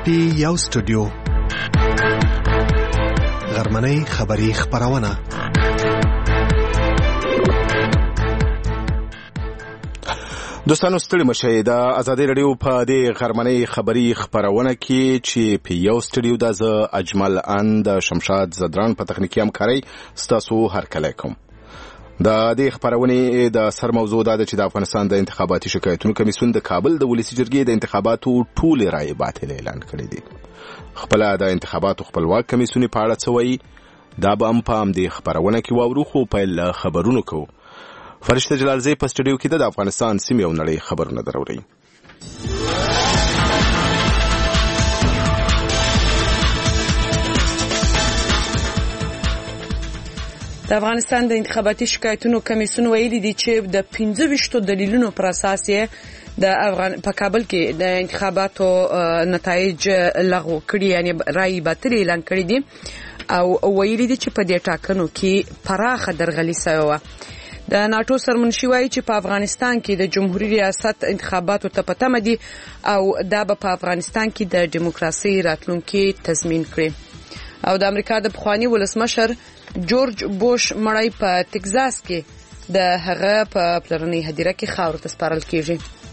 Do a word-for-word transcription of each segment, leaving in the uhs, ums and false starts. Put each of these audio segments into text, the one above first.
پی یو سټوډیو غرمنۍ خبری خبرونه. دوستانو ستړي مشئ د ازادي رادیو په دې غرمنۍ خبری خبرونه کې چې په یو سټوډیو د ز اجمل اند شمشاد زدران په تخنیکی همکاري ستاسو هرکلی کوم. د دې خبرونه د سر موضوع دا چې د افغانستان د انتخاباتي شکایتونو کمیسیون د کابل د ولسی جرګې د انتخاباتو ټول رائے باطل اعلان کړی دی. خپل د انتخاباتو خپلواک کمیسیون په اړه څه وایي دا به هم په دې خبرونه کې واورو. خو په خبرونو کو فرشته جلالزی په سټوډیو کې د افغانستان سیمې او نړۍ خبرونه دروري. د افغانستان د انتخاباتي شکایتونو کمیسیون ویلي دی چې د پنځه ویشتو دلیلونو پر اساس یې د افغان په کابل کې د انتخاباتو نتایج لغوه کړي، یعنی رائے باطل اعلان کړي دي او ویلي دی چې په دې ټاکنو کې پراخه درغلي شوې وه. د ناټو سرمنشي وایي چې په افغانستان کې د جمهوریت ریاست انتخاباتو ته پتمه دي او دا به په افغانستان کې د دیموکراسي راتلونکي تضمین کړي. او د امریکا د پخوانی ولسمشر جورج بوش مړی په ټکزاس کې د هغه په پلرنۍ هدیره کې خاورو ته سپارل کیږي.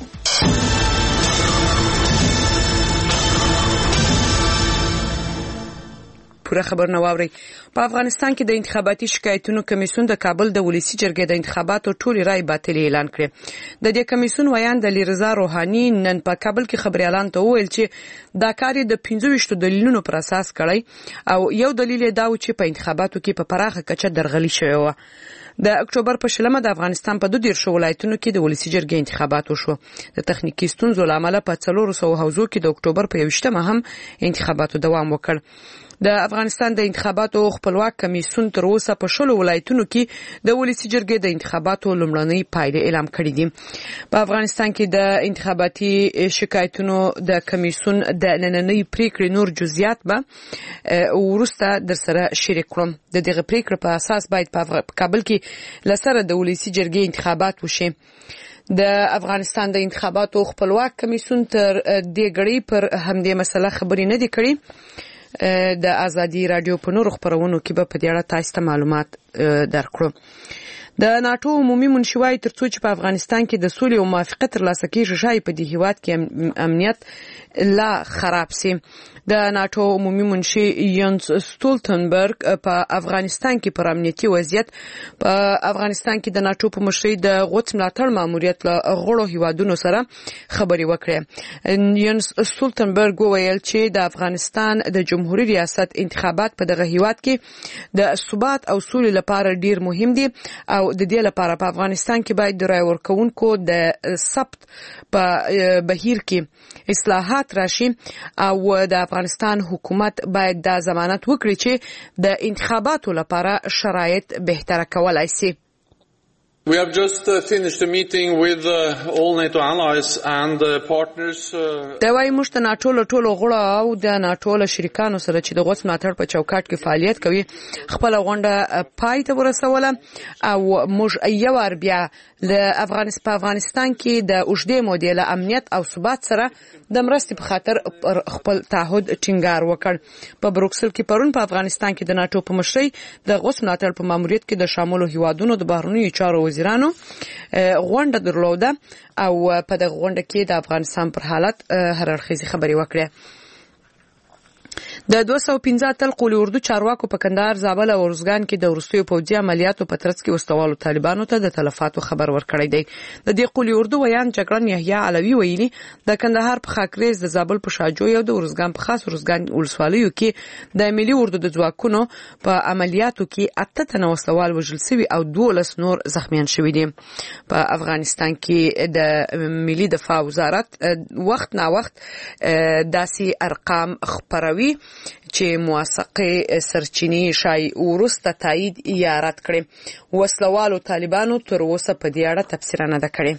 پوره خبرونه واوري. په افغانستان کې د انتخاباتي شکایتونو کمیسیون د کابل د ولسی جرګې د انتخاباتو ټول رائے باطل اعلان کړ. د دې کمیسیون ویان د لیرزا روحاني نن په کابل کې خبري اعلان ته ویل چې دا کار د پنځه ویشتو دلیلونو پر اساس کړی او یو دلیل دا و چې په انتخاباتو کې په پراخه کچه درغلي شوی و. د اکتوبر په شلمه د افغانستان په دوه دیرشو ولایتونو کې د ولسی جرګې انتخابات وشو. د تخنیکی ستونزو لامل په څلور سوه حوزو کې د اکتوبر په یوشتمه هم انتخاباتو دوام وکړ. د افغانستان د انتخاباتو خپلواک کمیسیون تر اوسه په شلو ولایتونو کې د ولسی جرګې د انتخاباتو لومړنۍ پایلې اعلان کړې دي. په افغانستان کې د انتخاباتي شکایتونو د کمیسیون د نننۍ پریکړې نور جزئیات به ورسته در سره شریک کړم. د دغه پریکړې په اساس باید په کابل کې لسره د ولسی جرګې انتخابات وشي. د افغانستان د انتخاباتو خپلواک کمیسیون تر دې غړي پر همدې مسله خبرې نه دي کړې. د ازادي رادیو په نور خبرونو کې به په دې اړه تاسو ته معلومات درکړو. د ناټو عمومي منشي وایي ترڅو چې په افغانستان کې د سولې او موافقت ترلاسه کیږي شای په دې هیواد کې امنیت لا خراب سي. د ناټو عمومي منشي یانس ستولتنبرګ په افغانستان کې پر امنیتي وضعیت په افغانستان کې د ناټو په مشرۍ د غوڅ ملاتړ ماموریت له غړو هیوادونو سره خبري وکړه. یانس ستولتنبرګ وویل چې د افغانستان د جمهوریت ریاست انتخابات په دغه هیواد کې د ثبات او سولې لپاره ډیر مهم دي او د دې لپاره په افغانستان کې باید د رای ورکوونکو د ثبت په بهیر کې اصلاحات راشي او د افغانستان حکومت باید دا ضمانت وکړي چې د انتخاباتو لپاره شرایط بهتر کولای شي. We have just uh, finished a meeting with uh, all NATO allies and uh, partners. دا وايي موږ ته ناټو له ټولو غړو او د ناټو له شریکانو سره چې د غوڅ ملاتړ په چوکاټ کې فعالیت کوي خپل غونډه پای ته ورسوله او موږ یو ور بیا د افغانستان په افغانستان کې د اوږدې مودې له امنیت او ثبات سره د مرستې په خاطر خپل تعهد ټینګار وکړ. په بروکسل کې پرون په افغانستان کې د ناټو په مشرۍ د غوڅ ملاتړ په ماموریت کې د شاملو هیوادونو د بهرنیو چارو وزیرانو غونډه درلوده او په دغه غونډه کې د افغانستان پر حالت هر اړخیزې خبرې وکړې. د دوه سوه پنځه اتل قولي اردو چارواکو په کندهار، زابل او ارزګان کې د وروستیو پوځي عملیاتو په ترڅ کې وسوالو طالبانو ته د تلفاتو خبر ورکړی دی. د دې قولي اردو ویان جګړن یحیی علوی ویلي د کندهار په خاکریز، د زابل په شاجوی او د ارزګان په خاص ارزګان ولسوالیو کې د ملي اردو د ځواکونو په عملیاتو کې اته تنه وسوال وژل شوي او دولس نور زخمیان شوي دي. په افغانستان کې د ملي دفاع وزارت وخت نا وخت داسې ارقام خبروي چې موثقه سرچینې شای ورسته تایید یا رد کړي. وسلوالو طالبانو تر اوسه په دې اړه تفسیر نه ده کړې.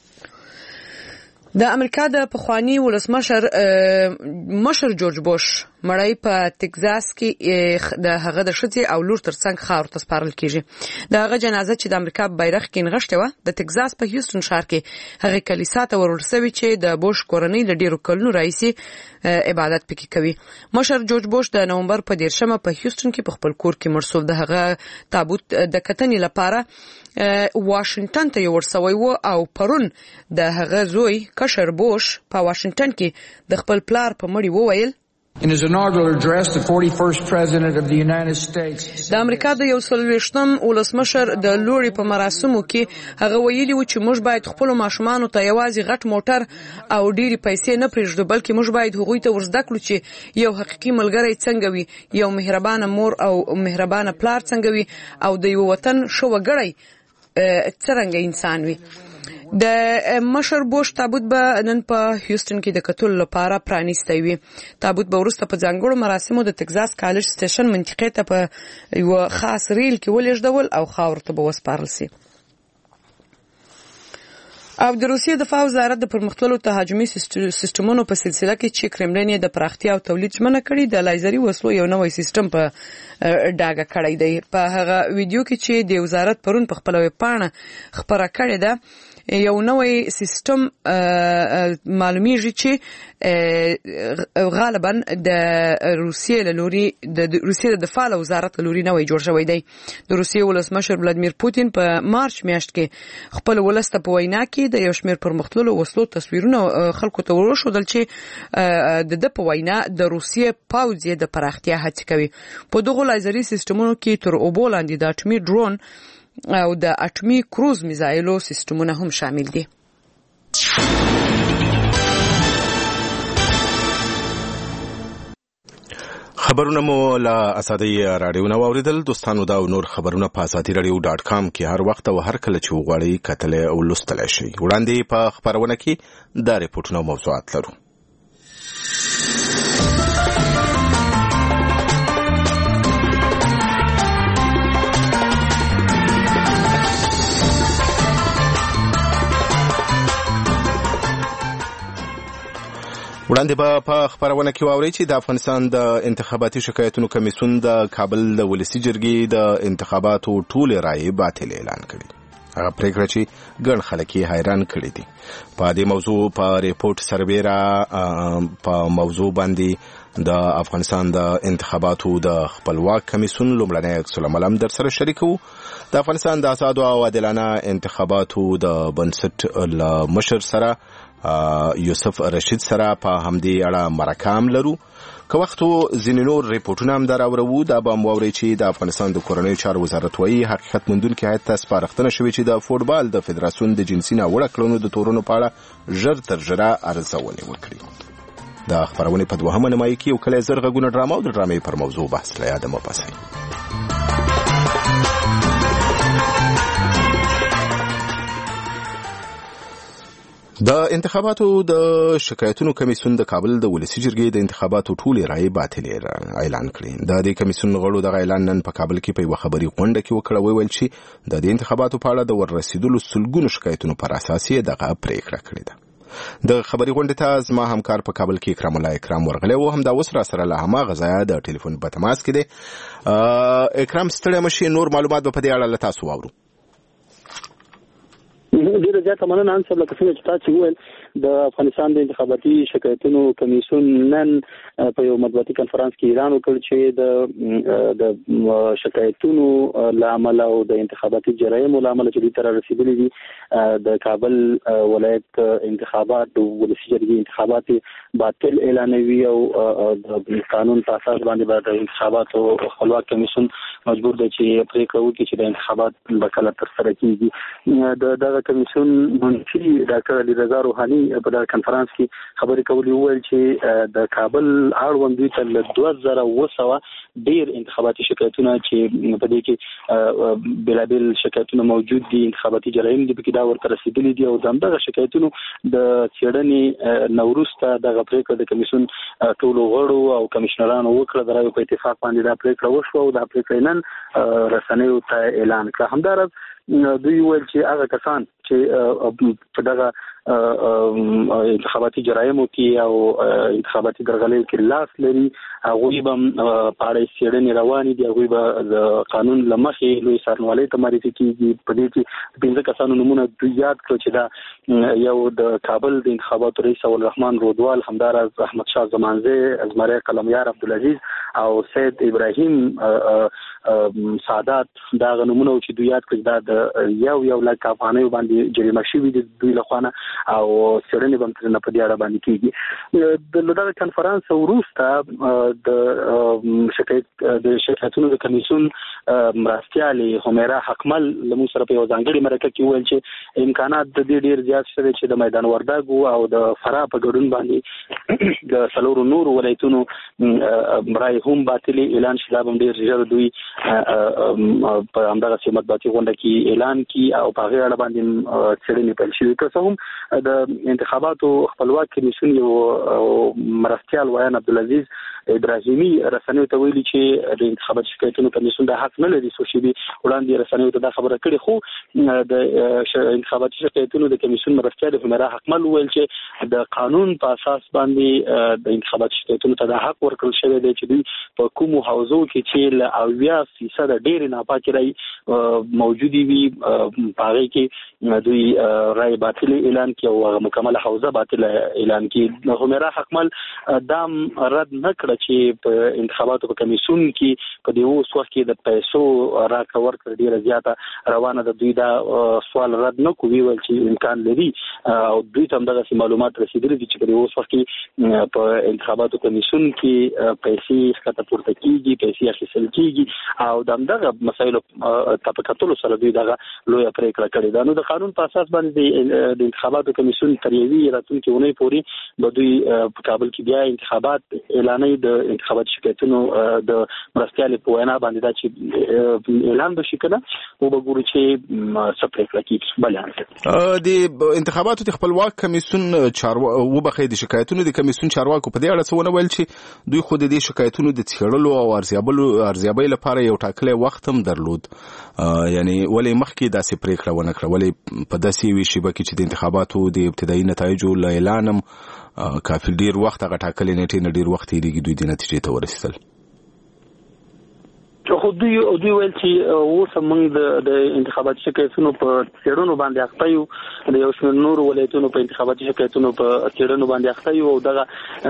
د امریکا د پخوانی ولسمشر مشر جورج بوش مړی په تگزاس کې د هغه د شتي او لور ترڅنګ خاور ته سپارل کیږي. د هغه جنازه چې د امریکا بیرغ کې نغښته و د تگزاس په هیوستن ښار کې هغه کلیسا ته ورسوي چې د بوش کورنۍ د ډیرو کلونو راهیسې عبادت پکې کوي. مشر جورج بوش د نومبر په دیرشمه په هیوستن کې په خپل کور کې مرسوب د هغه تابوت د کتنې لپاره واشنگټن ته ورسوي و او پرون د هغه زوی کشر بوش په واشنگټن کې د خپل پلار په مړی وویل In his inaugural address, the forty-first President of the United States. د امریکا د یو سل ویشتم ولسمشر د لوري په مراسمو کې هغه ویلي و چې موږ باید خپل ماشومان ته یوازې غټ موټر او ډېری پیسې نه پرېږدو بلکې موږ باید هغوی ته ورزده کړو چې یو حقيقي ملګری څنګه وي، یو مهربانه مور او مهربانه پلار څنګه وي او د یو وطن شو وګړی څنګه انسان وي. د مشر بوش تابوت به نن په هیوستن کې د کتل لپاره پرانیستی وي. تابوت به وروسته په ځانګړو مراسمو د تگزاس کالج سټیشن منطقې ته په یو خاص ریل کې ولېږدول او خاور ته به وسپارل شي. او د روسیې دفاع وزارت د پرمختللو تهاجمي سیستمونو په سلسله کې چې کرملین یې د پراختیا او تولید ژمنه کړې د لایزري وسلو یو نوی سیستم په ډاګه کړی دی. په هغه ویډیو کې چې د وزارت پرون په خپل ویبپاڼه خبره کړې ده یو نوی سیستم معلومیږي چې غالبا د روسیې له لوري د روسیې د دفاع وزارت له لوري نوی جوړ شوی دی. د روسیې ولسمشر ولادیمیر پوتین په مارچ میاشت کې خپل ولسته په وینا کې د یو شمېر پرمختللو وسلو تصویرونه خلکو ته ورښودل چې د د په وینا د روسیې پوځ یې د پراختیا هڅه کوي. په دغه لایزري سیستمونو کې تر اوبو لاندې د اټومي ډرون او د اټومي کروز میزایلو سیستمونه هم شامل دي. خبرونه مو له اسادي رادیو نو اوریدل. دوستانو دا نور خبرونه په اسادي رادیو ډاټ کام کې هر وخت او هر کله چې وغواړئ کتل او لوستل شي. وړاندې په خبرونه کې دا ریپورتونه او موضوعات لرو. وړاندې به په خبرونه کې واورئ چې د افغانستان د انتخاباتي شکایتونو کمیسیون د کابل د ولسي جرګې د انتخاباتو ټولې رایې باطل اعلان کړي. هغه پریکړه چې ګڼ خلک یې حیران کړي دي. په دې موضوع په ریپورت سربیره په موضوع باندې د افغانستان د انتخاباتو د خپلواک کمیسیون لومړنی عکس العمل هم در سره شریکو. د افغانستان د آزادو او عادلانه انتخاباتو د بنسټ له مشر سره یوسف رشید سره په همدې اړه مرکه لرو. که وختو ځینې نور ریپورټونه هم دراورو دا به هم واورئ چې د افغانستان د کورنیو چارو وزارت وایي حقیقت موندونکي هیات ته سپارښتنه شوې چې د فوټبال د فدراسیون د جنسي ناوړه کړنو د تورونو په اړه ژر تر ژره ارزونې وکړي. د خبرونې په دوهمه نیمایي کې یو کلی زر غږونه ډرامه او د ډرامې پر موضوع بحث له یاده مه باسئ. د انتخاباتو د شکایتونو کمیسیون د کابل د ولسي جرګې د انتخاباتو ټولې رایې باطلې اعلان کړې. د دې کمیسیون غړو دغه اعلان نن په کابل کې په یوه خبري غونډه کې وکړ. ویل چې د دې انتخاباتو په اړه د وررسېدلو سلګونو شکایتونو پر اساس یې دغه پریکړه کړې ده. د خبري غونډې ته زما همکار په کابل کې اکرام الله اکرام ورغلی و. همدا اوس را سره له هماغه ځایه د ټلیفون په تماس کې دی. اکرام ستړی مه شئ، نور معلومات به په دې اړه له تاسو واورو. ډیره زیاته مننه انصر لکه څنګه چې تاسو وویل د افغانستان د انتخاباتي شکایتونو کمیسیون نن په یو مطبوعاتي کنفرانس کې اعلان وکړ چې د د شکایتونو لامل او د انتخاباتي جرایم لامل چې تر رسیدلې دي د کابل ولایت انتخابات د ولسي جرګې انتخابات باطل اعلانوي او د قانون په اساس باندې د انتخاباتو خپلواک کمیسیون مجبور دی چې پریکړه وکړي چې د انتخابات به کله ترسره کیږي. د دغه کمیسیون منشي ډاکټر علي رضا روحاني په دغه کنفرانس کې خبرې کولې وویل چې د کابل اړوند دوی ته له دوه زره اوه سوه ډېر انتخاباتي شکایتونه چې په دې کې بېلابېل شکایتونه موجود دي، انتخاباتي جرایم دي پکې دا ورته رسېدلي دي او د همدغه شکایتونو د څېړنې نه وروسته دغه پرېکړه د کمیسیون ټولو غړو او کمیشنرانو وکړه. د رایو په اتفاق باندې دا پرېکړه وشوه او دا پرېکړه نن رسنیو ته اعلان کړه. همداراز دوی ویل چې هغه کسان چې په دغه انتخاباتي جرايمو کې او انتخاباتي درغلۍ کې لاس لري هغه به په اړه څېړنې روانې دي، هغه به د قانون لمخې لوی څارنوالۍ ته معرفي کیږي. په دې کې پنځه کسانو نمونه دوی یاد کړ چې دا یو د کابل د انتخاباتو رئیس اولرحمان رودوال، همداراز احمد شاه زمانزه، ازمره قلمیار عبدالعزیز او سید ابراهیم سعادت. دا نمونه چې دوی یاد کړ دا د یو یو لک افغانۍ باندې جریمه شوی دي دوی لخوا او څېړنې به ترنه په دې اړه باندې کیږي. د دغه کنفرانس وروسته د شکایت د شکایتونو د کمیسیون مرستیالې همیرا حکمل لمو سره په ځانګړي مرکه کې ویل چې امکانات د دې ډیر زیات شته چې د میدان وردګو او د فراه په ګډون باندې د څلورو نورو ولایتونو برای هم باطلي اعلان شوه. هم ډیر ژر دوی په همدغه مطبوعاتي غونډه کې اعلان کی او په هغه اړه باندې څېړنې پیل شوې. که څه هم د انتخاباتو خپلواک کمیسیون یو مرستیال ویان عبدالعزیز ابراهیمی رسنیو ته ویلي چې د انتخاباتي شکایتونو کمیسیون د حق نه لري څو شی وړاندې رسنیو ته دا خبره کړې، خو د انتخاباتي شکایتونو د کمیسیون مرستیال همیرا حکمل ویل چې د قانون په اساس باندې د انتخاباتي شکایتونو ته د حق ورکړل شوی دی چې دوی په کومو حوزو کې چې له اویا فیصد ډېر ناپاکي رای موجودي وي په هغه کې دوی رای باطل اعلان کړي او مکمل حوزه باطل اعلان کړي. همیرا حکمل دام رد نه کړ چې په انتخاباتو په کمیسیون کې په دې اوس وخت کې د پیسو راکړه ورکړه ډیره زیاته روانه ده. دوی دا سوال رد نه کوي، ویل چې امکان لري او دوی ته دغه معلومات رسیدلي دي چې په دې اوس وخت کې په انتخاباتو کمیسیون کې پیسې ښکته پورته کیږي، پیسې اخیستل کیږي او دغه مسایلو ته په کتلو سره دوی دغه لویه پریکړه کړې ده. نو د قانون په اساس باندې د انتخاباتو کمیسیون تر یوې راتلونکې اونۍ پورې به دوی په کابل کې بیا انتخابات اعلانوي. د انتخاباتي شکایتونو د مرستیال په وینا باندې دا چې اعلان بشي کنه او به ګورو چې څه پریکړه کیږي. بل د انتخاباتو د خپلواک کمیسیون چارواکو وبخې د شکایتونو د کمیسیون چارواکو په دې اړه څه ونه ویل چې دوی خو د دې شکایتونو د څېړلو او ارزیابلو ارزیابۍ لپاره یو ټاکلی وخت هم درلود، یعنی ولې مخکې داسې پریکړه ونه کړه، ولې په داسې یوې شیبه کې چې د انتخاباتو د ابتدایي نتایجو له اعلانم کافي ډیر وخت هغه ټاکلې نیټې نه ډیر وخت یې دوی د نتیجې ته ورسېدل. خو دوی دوی ویل چې اوس موږ د انتخاباتي شکایتونو په څېړنو باندې اخته یو، د یو شمېر نورو ولایتونو په انتخاباتي شکایتونو په څېړنو باندې اخته یو او دغه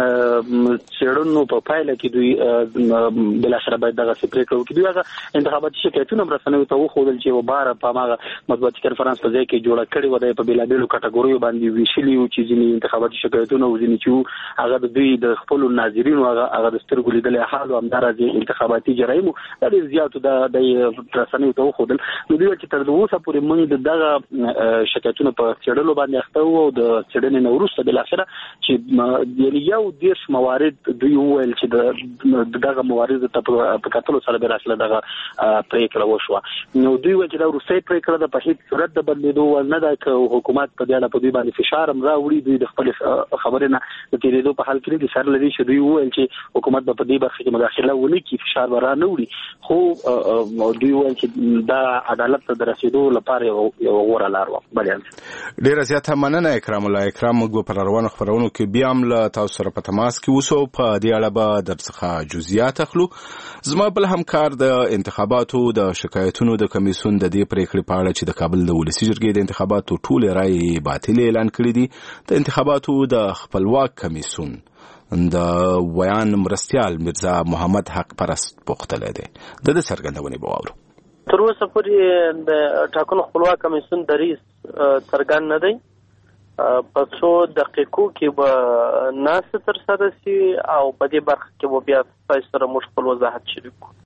څېړنو په پایله کې دوی بلاخره باید دغه پریکړه وکړي. دوی هغه انتخاباتي شکایتونه رسنیو ته وښودل چې وباره په هغه مطبوعاتي کنفرانس په ځای کې جوړه کړې وه، په بېلابېلو کټګوریو باندې ویشلي وو چې ځینې انتخاباتي شکایتونه او ځینې چې هغه د دوی د خپلو ناظرینو هغه د سترګو لیدلی حال او همداراز انتخاباتي جرايمو ډېر زیاتو د رسنیو ته وښودل. نو دوی چې تر اوسه پورې موږ دغه شکایتونه په څېړلو باندې اخته وو او د څېړنې نه وروسته بالاخره چې یعنې یو دېرش موارد دوی وویل چې دغه مواردو ته په کتلو سره بالاخره دغه پرېکړه وشوه. نو دوی ویل چې دا وروستۍ پرېکړه ده، په هېڅ صورت د بدلېدو وړ نه ده. که حکومت په دې اړه په دوی باندې فشار هم راوړي، دوی د خپلې خبرې نه د تېرېدو په حال کې دي سر لري چې دوی وویل چې حکومت به په دې برخه کې مداخله ونه کړي، فشار به را نه وړي. خو دوی وایي چې دا عدالت ته د رسیدو لپاره یو غوره لار وه. ډېره زیاته مننه اکرام الله. اکرام موږ به په روانو خپرونو کې بیا هم له تاسو سره په تماس کې اوسو، په دې اړه به درڅخه جزئیات اخلو. زما بل همکار د انتخاباتو د شکایتونو د کمیسیون د دې پریکړې په اړه چې د کابل د ولسي جرګې د انتخاباتو ټولې رایې باطلې اعلان کړي دي، د انتخاباتو د خپلواک کمیسیون د ویان مرستیال مرزا محمد حق پرست پوښتلی دی. د ده څرګندونې به واورو. تر اوسه پورې د ټاکنو خپلواک کمیسیون دریځ څرګند نه دی. په څو دقیقو کې به ناسته ترسره شي او په دې برخه کې به بیا تاسو سره موږ خپل وضاحت شریک کړو.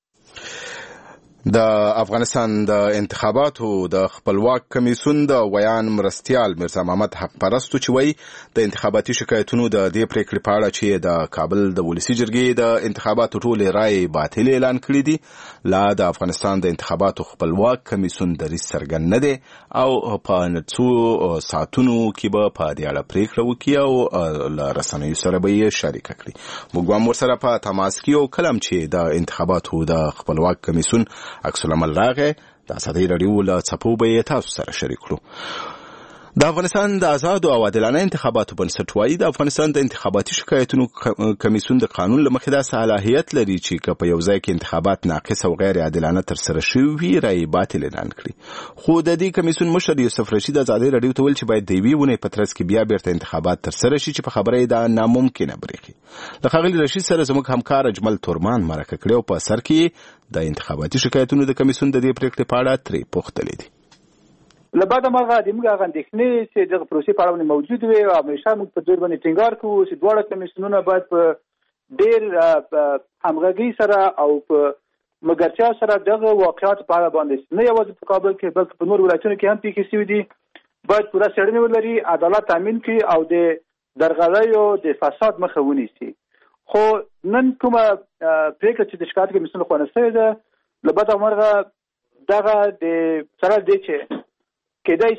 د افغانستان د انتخاباتو د خپلواک کمیسیون د ویان مرستیال مرزا محمد حق پرستو چې وایي د انتخاباتي شکایتونو د دې پریکړې په اړه چې د کابل د ولسي جرګې د انتخاباتو ټولې رایې باطلې اعلان کړي دي، لا د افغانستان د انتخاباتو خپلواک کمیسیون دریځ څرګند نه دی او په څو ساعتونو کې به په دې اړه پریکړه وکړي او له رسنیو سره به یې شریکه کړي. موږ هم ورسره په تماس کې یو، کله چې د انتخاباتو د خپلواک کمیسیون عکس العمل راغی د ازادي رادیو له څپو به تاسو سره شریک کړو. د افغانستان د آزاد او عادلانه انتخاباتو بنسټ وايي د افغانستان د انتخاباتي شکایتونو کمیسیون د قانون له مخې د صلاحیت لري چې که په یو ځای کې انتخابات ناقص او غیر عادلانه ترسره شوي وي رایې باطل اعلان کړي. خو د دې کمیسیون مشر یوسف رشید ازادي رادیو ته ویل چې باید د یوې ونې په ترڅ کې بیا بیرته انتخابات ترسره شي چې په خبره یې دا ناممکنه بریښي. له ښاغلي رشید سره زموږ همکار اجمل تورمان مرکه کړې او په سر کې د انتخاباتي شکایتونو د کمیسیون د دې پریکړې په اړه ترې پوښتلې دي. لبعد مرغه د موږ هغه اندېښنې چې د پروسې په اړه موجود وي او همیشه موږ په دې باندې ټینګار کوو چې دواړه کمیسیونونه باید په ډېر همغږي سره او په مګرچا سره دغه واقعیت په اړه باندې نه یوازې په کابل کې بلکې په نور ولایتونو کې هم پیښې شوي دي باید پوره څېړنې ولري، عدالت تامین کړي او د درغلیو د فساد مخه ونیسي. خو نن کومه پرېکړه چې د شکایت کمیسیون لخوا نشوې ده لبعد مرغه دغه د سره دی چې کېدای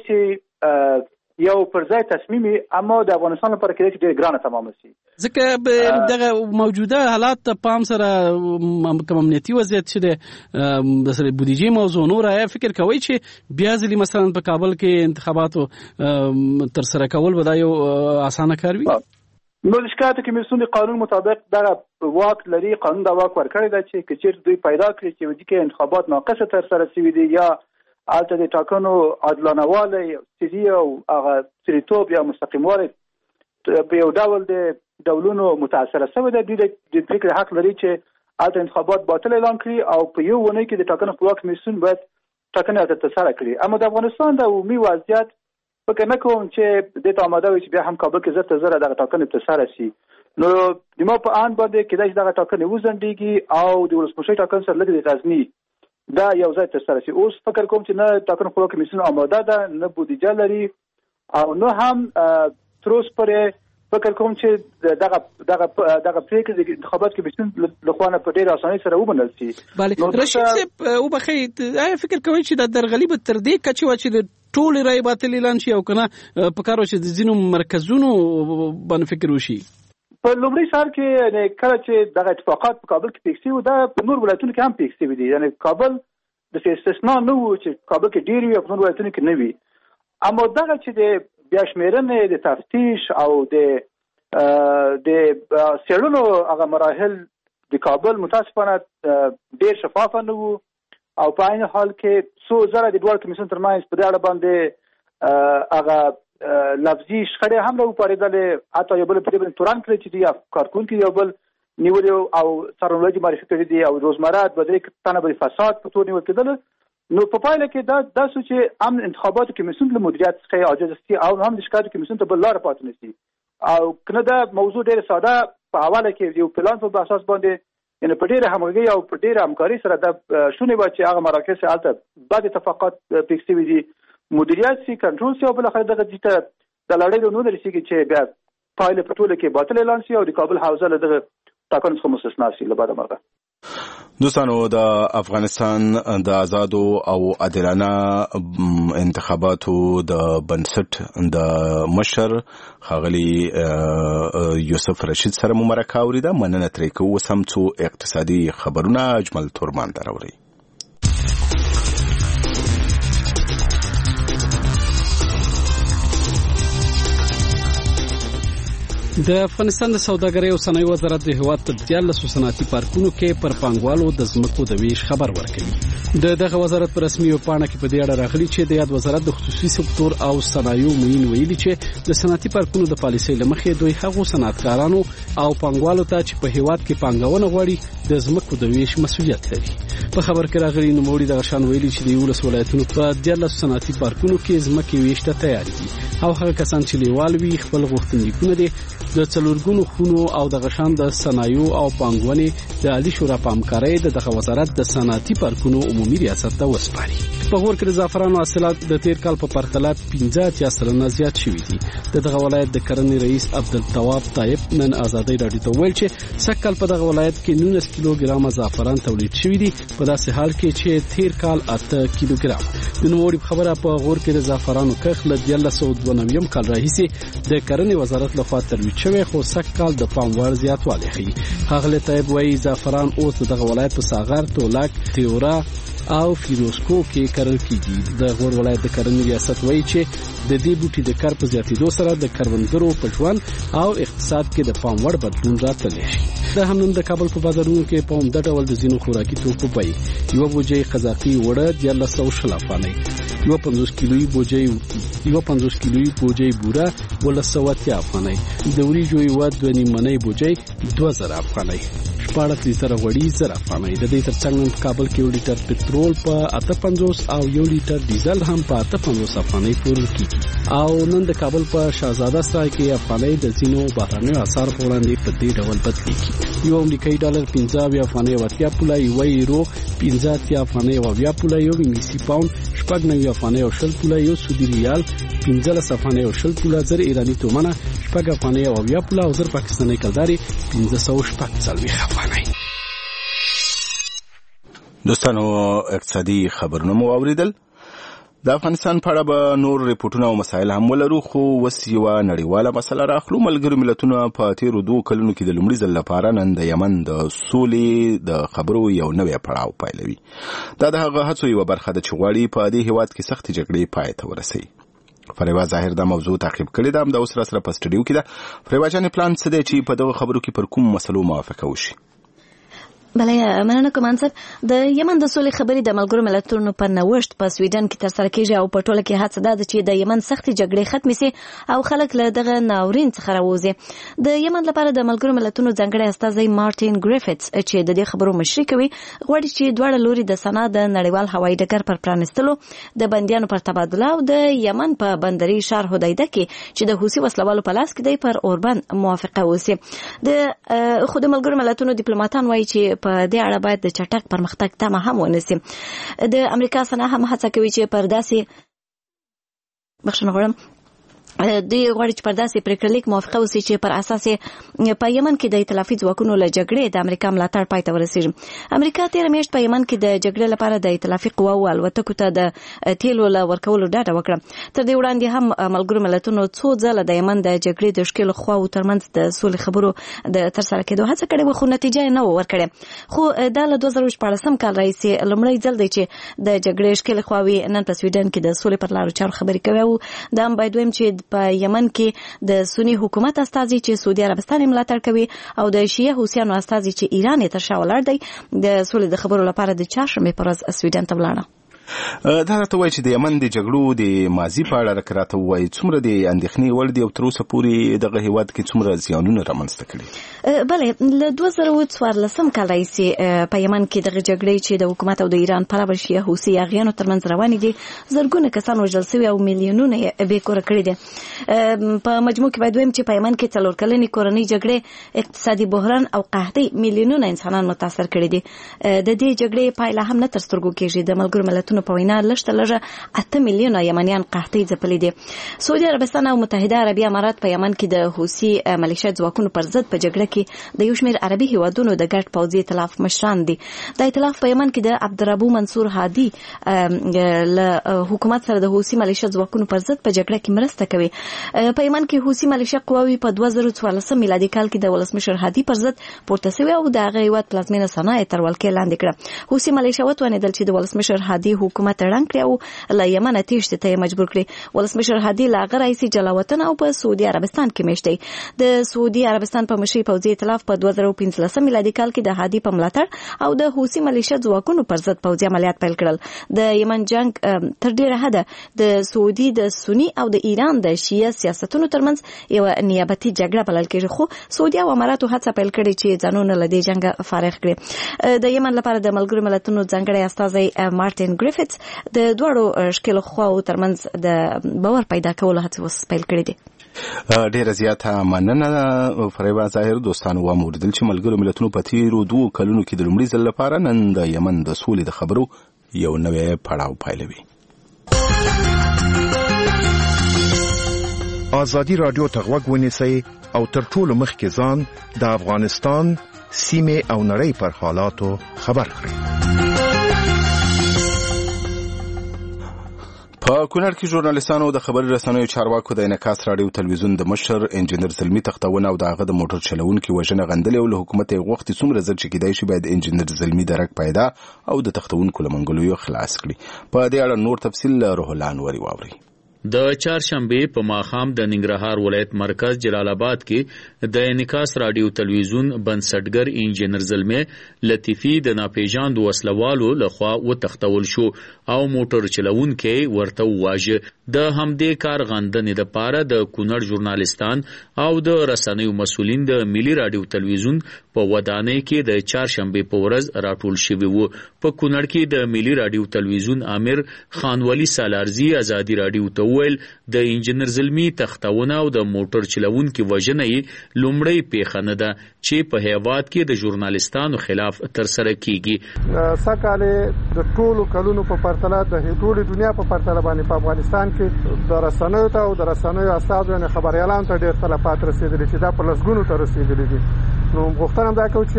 شي یو پر ځای تصمیم اما د افغانستان لپاره کېدای شي ډېر ګرانه تمام شي ځکه دغه موجوده حالات ته پام سره کوم امنیتي وضعیت چې د سره بودیجې موضوع نور آیا فکر کوي چې بیا ځلې مثلا په کابل کې انتخاباتو تر سره کول به دا یو اسانه کار وي؟ نو د شکایت کمیسیون قانون مطابق دغه واک لري، قانون دا واک ورکړی دی چې که چېرته دوی پیدا کړي چې ودې کې انتخابات ناقصه تر سره شوي دي یا البته د ټاکنو عادلانه والی سیدي او هغه سریتوب یا مستقیم والی په یو ډول د ډولونو متاثره شوی دی، دوی د پرېکړې حق لري چې البته انتخابات باطل اعلان کړي او په یو اونۍ کې د ټاکنو خپلواک کمیسیون باید ټاکنې ترسره کړي. اما د افغانستان د عمومي وضعیت فکر نه کوم چې دې ته آماده وي چې بیا هم کابل کې زر تر زره دغه ټاکنې ترسره شي. نو د ما په آن باندې کېدای شي دغه ټاکنې وځنډېږي او د ولسمشر ټاکنې سره لږ د غزني دا یو ځای ترسره شي. اوس فکر کوم چې نه ټاکنو خپلواک کمیسیون آماده ده، نه بودیجه لري او نه هم تر اوسه پورې فکر کوم چې دغه دغه دغه پرېکړه د انتخابات کمیسیون لخوا نه په ډېرې اسانۍ سره ومنل شي. بله رشید صاحب وبخئ، آیا فکر کوئ چې د درغلي به تر دې کچې وه چې د ټولې رایې باطل اعلان شي او که نه په کار وه چې د ځینو مرکزونو باندې فکر وشي؟ په لومړي سر کې کله چې دغه اتفاقات په کابل کې پیښ شوي دا په نور ولایتونو کې هم پیښ شوي دي، یعنې کابل د استثنا نه و چې کابل کې ډېر وي او په نور ولایتونو کې نه وي. اما دغه چې د بیا شمېرنې د تفتیش او د د څېړنو هغه مراحل د کابل متاسفانه ډېر شفافه نه وو او په عین حال کې څو زره د دواړو کمیسیون ترمنځ په دې اړه باندې هغه لفظي شخړې هم راوپارېدلې، حتی یو بل په دې باندې تورن کړی چې دوی کارکوونکي یو بل نیولي او څارنوالۍ معرفي کړي دي او روزمره دوه درې تنه به فساد په تور نیول کېدل. نو په پایله کې دا داسې چې هم انتخاباتو کمیسیون له مدیریت څخه عاجز شي او هم د شکایتو کمیسیون ته بل لاره پاتې نه شي او کنه دا موضوع ډېره ساده په حواله کې یو پلان په اساس باندې یعنې په ډېره همغږۍ او په ډېره همکاري سره دا شونې وه چې هغه مراکز هلته بعد اتفاقات پیښ شوي دي مدیریت شي، کنټرول شي او بالاخره دغه دې ته د لړۍ له نونه رسېږي چې بیا پایله په ټوله کې باطل اعلان شي او د کابل حوزه له دغه ټاکنو څخه مستثنا شي. له بعده مرغه دوستانو د افغانستان د آزادو او عادلانه انتخاباتو د بنسټ د مشر ښاغلي یوسف رشید سره مو مرکه اورېده. مننه ترې کوو. اوس هم څو اقتصادي خبرونه اجمل تورمان ته راوړئ. د افغانستان د سوداګرۍ او صنایع وزارت د هیواد په دیارلسو صنعتي پارکونو کې پر پانګوالو د ځمکو د ویش خبر ورکوي. د دغه وزارت په رسمي ویبپاڼه کې په دې اړه راغلي چې د یاد وزارت د خصوصي سکتور او صنایعو معین ویلي چې د صنعتي پارکونو د پالیسۍ له مخې دوی هغو صنعتکارانو او پانګوالو ته چې په هیواد کې پانګونه غواړي د ځمکو د ویش مسؤلیت لري. په خبر کې راغلي نوموړي دغه شان ویلي چې د یولس ولایتونو په دیارلسو صنعتي پارکونو کې ځمکې ویش ته تیار دي او هغه کسان چې لیوال وي خپل غوښتنلیکونه دي د څلورګونو خونو او د غشان د صنایعو او پانګونې د عالی شورا په همکارۍ د دغه وزارت د صنعتي پارکونو عمومي ریاست ته وسپاري. په غور کې د زعفرانو حاصلات د تیر کال په پرتله پنځه اتیا سلنه زیات شوي دي. د دغه ولایت د کرنې رئیس عبدالتواب طایب نن ازادۍ راډیو ته ویل چې سږ کال په دغه ولایت کې نولس کیلوګرامه زعفران تولید شوي دي، په داسې حال کې چې تیر کال اته کیلوګرام. د نوموړي خبره په غور کې د زعفرانو کښت له دیارلس سوه دوه نوي کال راهیسې د کرنې وزارت لخوا ترویج شوی خو سږ کال د پام وړ زیاتوالی ښیي. ښاغلی طیب وایي زعفران اوس د دغه ولایت په ساغر، تولک، تیورا او فیروزکو کې کرل کیږي. د غور ولایت د کرنې ریاست وایي چې د دې بوټي د کار په زیاتېدو سره د کروندګرو په ژوند او اقتصاد کې د پام وړ بدلون راتللی شي. د همنن د کابل په بازارونو کې په عمده ډول د ځینو خوراکي توکو بیې یوه بوجۍ قزاقي وړه دیارلس سوه شل افغانۍ، یوه پنځوس کیلویي بوجۍ یوه پنځوس کیلویي بوجۍ بوره اوولس سوه اتیا افغانۍ، د وریجو یوه دوه نیمنۍ بوجۍ دوه زره افغانۍ، شپاړس لیتره غوړي زر افغانۍ. د دې ترڅنګ نن په کابل کې یو لیټر پټرول په اته پنځوس او یو لیټر ډیزل هم په اته پنځوس افغانۍ پلورل کیږي. او نن د کابل په شاهزاده سرای کې افغانۍ د ځینو بهرنیو اسعارو په وړاندې په دې ډول بدلېږي. یو امریکایي ډالر پنځه اویا افغانۍ او اتیا پوله، یوه یورو پنځه اتیا افغانۍ او اویا پوله، یو انګلیسي پاوند شپږ نوي افغانۍ او شل پوله، یو سعودي ریال پنځلس افغانۍ او شل پوله، زر ایراني تومنه شپږ افغانۍ او اویا پوله او زر پاکستاني کلداري پنځه سوه شپږ څلوېښت افغانۍ. دوستانو اقتصادي خبرونه مو واوریدل. د افغانستان په اړه به نور ریپورتونه او مسایل هم ولرو، خو اوس یوه نړیواله مسله راخلو. ملګرو ملتونو په تیرو دوو کلونو کې د لومړي ځل لپاره نن د یمن د سولې د خبرو یو نوی پړاو پیلوي. دا د هغه هڅو یوه برخه ده چې غواړي په دې هیواد کې سختې جګړې پای ته ورسوي. فریبا ظاهر دا موضوع تعقیب کړې ده، همدا اوس را سره په سټډیو کې ده. فریبا جانې پلان څه دی چې په دغه خبرو کې پر کوم مسلو موافقه وشي؟ بله مننه کوم انصر. د یمن د سولې خبرې د ملګرو ملتونو په نوښت په سویډن کې ترسره کیږي او په ټوله کې هڅه ده چې د یمن سختې جګړې ختمې سي او خلک له دغه ناورین څخه راوځي. د یمن لپاره د ملګرو ملتونو ځانګړی استازی مارټین ګریفټس چې د دې خبرو مشري کوي غواړي چې دواړه لوري د سنا د نړیوال هوایي ډګر پر پرانستلو، د بندیانو پر تبادله او د یمن په بندري ښار هدیده کې چې د حوثي وسلوالو په لاس کې دی پر اوربند موافقه وشي. د خو د ملګرو ملتونو ډیپلوماټان وایي چې په دې اړه باید د چټک پرمختګ تمه هم ونیسي. د امریکا سنا هم هڅه کوي چې پر داسې بخښنه غواړم دوی غواړي چې پر داسې پریکړه لیک موافقه وشي چې پر اساس په یمن کې د ائتلافي ځواکونو له جګړې د امریکا ملاتړ پای ته ورسیږي. امریکا تیر میاشت په یمن کې د جګړې لپاره د ائتلافي قواو الوتکو ته د تیلو له ورکولو ډاډه وکړه. تر دې وړاندې هم ملګرو ملتونو څو ځله د یمن د جګړې د ښکېلو خواو ترمنځ د سولې خبرو د ترسره کېدو هڅه کړې وه، خو نتیجه نه و ورکړې. خو دا له دوه زره شپاړسم کال راهیسې لومړی ځل دی چې د جګړې ښکېلې خواوې نن په سویډن کې د سولې پر لارو چارو خبرې کوي. او دا هم باید ویم چې په یمن کې د سنی حکومت استازي چې سعودي عربستان ملاتړ کوي او د شیعه حوثیانو استازي چې ایران یې تر شا ولاړ دی د سولې د خبرو لپاره د چهارشنبې په ورځ سویډن ته ولاړه. دا راته وایي چې د یمن د جګړو د ماضي په اړه راته وایي څومره د اندېښنې وړ دي او تر اوسه پورې دغه هیواد کې څومره زیانونه رامنځته کړي؟ بله له دوه زره څوارلسم کال راهیسې په یمن کې دغه جګړې چې د حکومت او د ایران په اړه شیعه حوثي یاغیانو ترمنځ روانې دي زرګونه کسان وژل شوي او میلیونونه یې بې کوره کړي دي. په مجموع کې باید ویم چې په یمن کې څلور کلنې کورنۍ جګړې اقتصادي بحران او قحطۍ میلیونونه انسانان متاثر کړي دي. د دې جګړې پایله هم نه تر سترګو کېږي. د ملګرو ملتونو په وینا لږ لږه اته میلیونه یمنیان قحطۍ ځپلي دي. سعودي عربستان او متحده عربي امارات په یمن کې د حوثي ملیشه ځواکونو پر ضد په جګړه کې د یو شمېر عربي هیوادونو د ګډ پوځي ائتلاف مشران دي. د ائتلاف په یمن کې د عبدالربو منصور هادي له حکومت سره د حوثي ملیشه ځواکونو پر ضد په جګړه کې مرسته کوي. په یمن کې حوثي ملیشه قواوې په دوه زره څوارلسم میلادي کال کې د ولسمشر هادي پر ضد پورته شوې او د هغه هیواد پلازمینه سنا یې تر ولکې لاندې کړه. حوثي ملیشه وتوانېدل چې د ولسمشر هادي حکومت ړنګ کړي او له یمن تېښتې ته مجبور کړي. ولسمشر هادي له هغه راهیسې جلاوطن او په سعودي عربستان کې میشت دی. د سعودي عربستان په مشرۍ پوځي ائتلاف په دوه زره پنځلسم میلادي کال کې د هادي په ملاتړ او د حوثي ملیشه ځواکونو پر ضد پوځي عملیات پیل کړل. د یمن جنگ تر ډیره حده د سعودي د سنی او د ایران د شیعه سیاستونو ترمنځ یو نیابتي جګړه بلل کېږي، خو سعودي او اماراتو هڅه پیل کړې چې ځانونه له دې جنګ فارغ کړي. د یمن لپاره د ملګرو ملتونو ځانګړی استازی مارټین ګریفټس د دوړو ښکېلو خواو ترمنځ د باور پیدا کولو هڅې وس پیل کړې دي. ډیره زیاته مننه فریبا ظاهر. دوستانو واوریدل چې ملګرو ملتونو په تیرو دوو کلونو کې د لومړي ځل لپاره نن د یمن د سولې د خبرو یو نوی پړاو پیلوي. ازادي رادیو ته غوږ ونیسئ او تر ټولو مخکې ځان د افغانستان سیمه او نړۍ پر حالاتو خبر کړئ. په کونړ کې ژورنالیستانو د خبري رسنیو چارواکو د انعکاس راډیو تلویزیون د مشر انجینر زلمی تختونه او د هغه د موټر چلوونکي وژنه غندلې او له حکومت یې غوښتي څومره زر چې کېدای شي باید انجینر زلمی درک پیدا او د تختونکو له منګلویو خلاص کړي. په دې اړه نور تفصیل روح الله انوري واوري. د چهارشنبه په ماښام د ننګرهار ولایت مرکز جلال آباد کې د انعکاس راډیو تلویزیون بنسټګر انجینر زلمی لطیفي د ناپېژاندو وسلوالو لخوا وتښتول شو او موټر چلوونکی ورته وواژه. د همدې کار غندنې لپاره د کونړ ژورنالیستان او د رسنیو مسؤلین د ملي راډیو تلویزیون په ودانۍ کې د چهارشنبه په ورځ راټول شوي وو. په کونړ کې د ملي راډیو تلویزیون امیر خانوالي سالارزي ازادي راډیو ته ویل د انجینر زلمی تختونه او د موټر چلوونکي وژنه یې لومړی پیښه نه ده چې په هیواد کې د ژورنالیستانو خلاف ترسره کیږي. سکهاله د ټولو کلونو په پرتله د ټولې دنیا په پرتله باندې په افغانستان کې د رسنیو ته او د رسنیو اساسو نه خبريالانو ته ډېر تلفات رسیدلي چې دا په لسګونو ته رسیدلي دي. نو غوښتنه دا کوي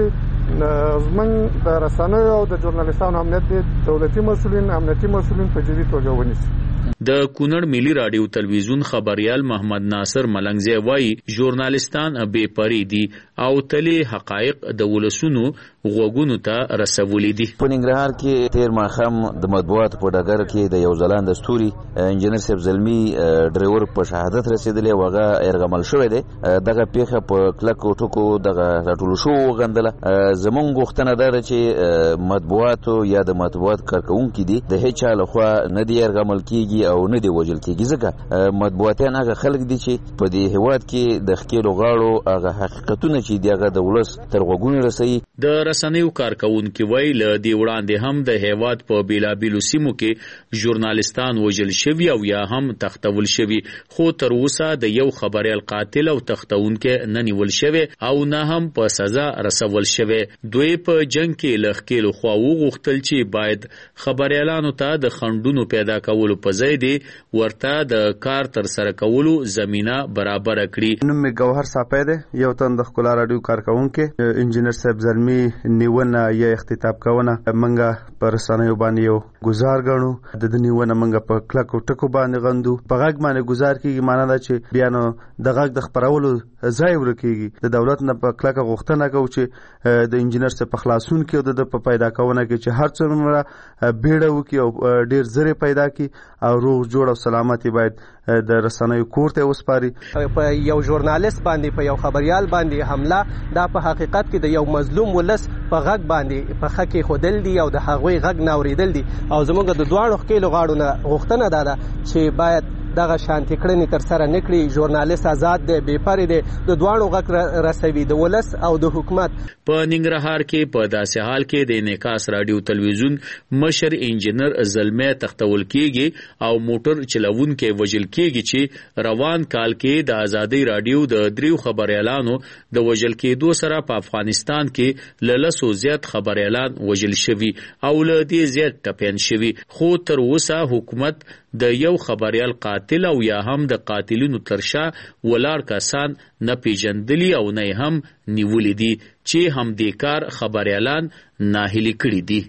چې زمونږ د رسنیو او د ژورنالیستانو امنیت دي دولتي مسؤلین امنیتي مسؤلین په جدي توګه ونیسي. د کونړ ملي راډیو تلویزیون خبريال محمد ناصر ملنګزی وایي ژورنالیستان بې پرې دي او تلي حقایق د ولسونو غوږونو ته رسولي دي. په ننګرهار کې تیر ماښام د مطبوعاتو په ډګر کې د یو ځلانده ستوري انجینر صاحب زلمی ډرایور په شهادت رسیدلی او هغه ارغمل شوی دی. دغه پیښه په کلکو ټکو دغه راټول شو غندله. زمونږ غوښتنه دا ده چې مطبوعاتو یا د مطبوعات کارکونکي دي د هیڅ چا لخوا نه دی ارغمل کیږي او نه دی وژل کیږي. ځکه مطبوعاتیان هغه خلک دي چې په دې هیواد کې د ښکیلو غاړو هغه حقیقتونه چې دی هغه د ولس تر غوږونو رسوي. د رسنیو کارکونکي وایي له دې وړاندې هم د هیواد په بیلابیلو سیمو کې ژورنالیستان وژل شوي او یا هم تختول شوي، خو تر اوسه د یو خبریال قاتل او تختونکي نه نیول شوی او نه هم په سزا رسول شوی. دوی په جنگ کې له ښکیلو خوا وغوښتل چې باید خبریالانو ته د خنډونو پیدا کولو په ځای دی ورته د کار تر سره کولو زمينه برابر کړي. نوم می گوهر صاحب دی، یو تن د ښکلا راډیو کارکونکي. انجینر صاحب زلمی نیونه یا اختتاب کونه منګه پر رسنیو باندې یو گزار غنو. د دې نیونه منګه په کلکو ټکو باندې غندو. په غږ باندې گزار کیږي معنی دا چې بیا نو د غږ د خبرولو ځای ورکیږي. د دولت نه په کلکه غوښتنه کوي چې د انجینر څخه په خلاصون کې د په پیدا کونه کې چې هر څومره بیړه وکي او ډیر زره پیدا کی او روغ جوړ او سلامتی باید د رسنیو کورته وسپاري. په یو ژورنالیست باندې په یو خبريال باندې حمله دا په حقیقت کې د یو مظلوم ولس په غږ باندې په خکه خودل دي او د هغوی غږ ناوریدل دي. او زموږ د دوه ښکیلو غاړو نه غوښتنه ده ده چې باید دغه شانتي کړنې تر سره نکړي. ژورنالیست آزاد دی، بې پرې دی، د دواړو غږ رسوي د ولس او د حکومت. په ننګرهار کې په داسې حال کې د انعکاس راډیو تلویزیون مشر انجینر زلمی تختول کیږي او موټر چلوونکی وژل کیږي چې روان کال کې د ازادي راډیو د دریو خبريالانو د وژل کېدو سره په افغانستان کې للسو زیات خبريالان وژل شوي او له دې زیات ټپیان شوي، خو تر اوسه حکومت د یو خبريال قاتل او یا هم د قاتلینو ترشا ولار کسان نه پیژندلی او نه هم نیولې دي چې هم د کار خبريالان ناهیلي کړي دي.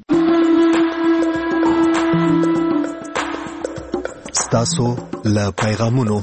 ستاسو له پیغامونو.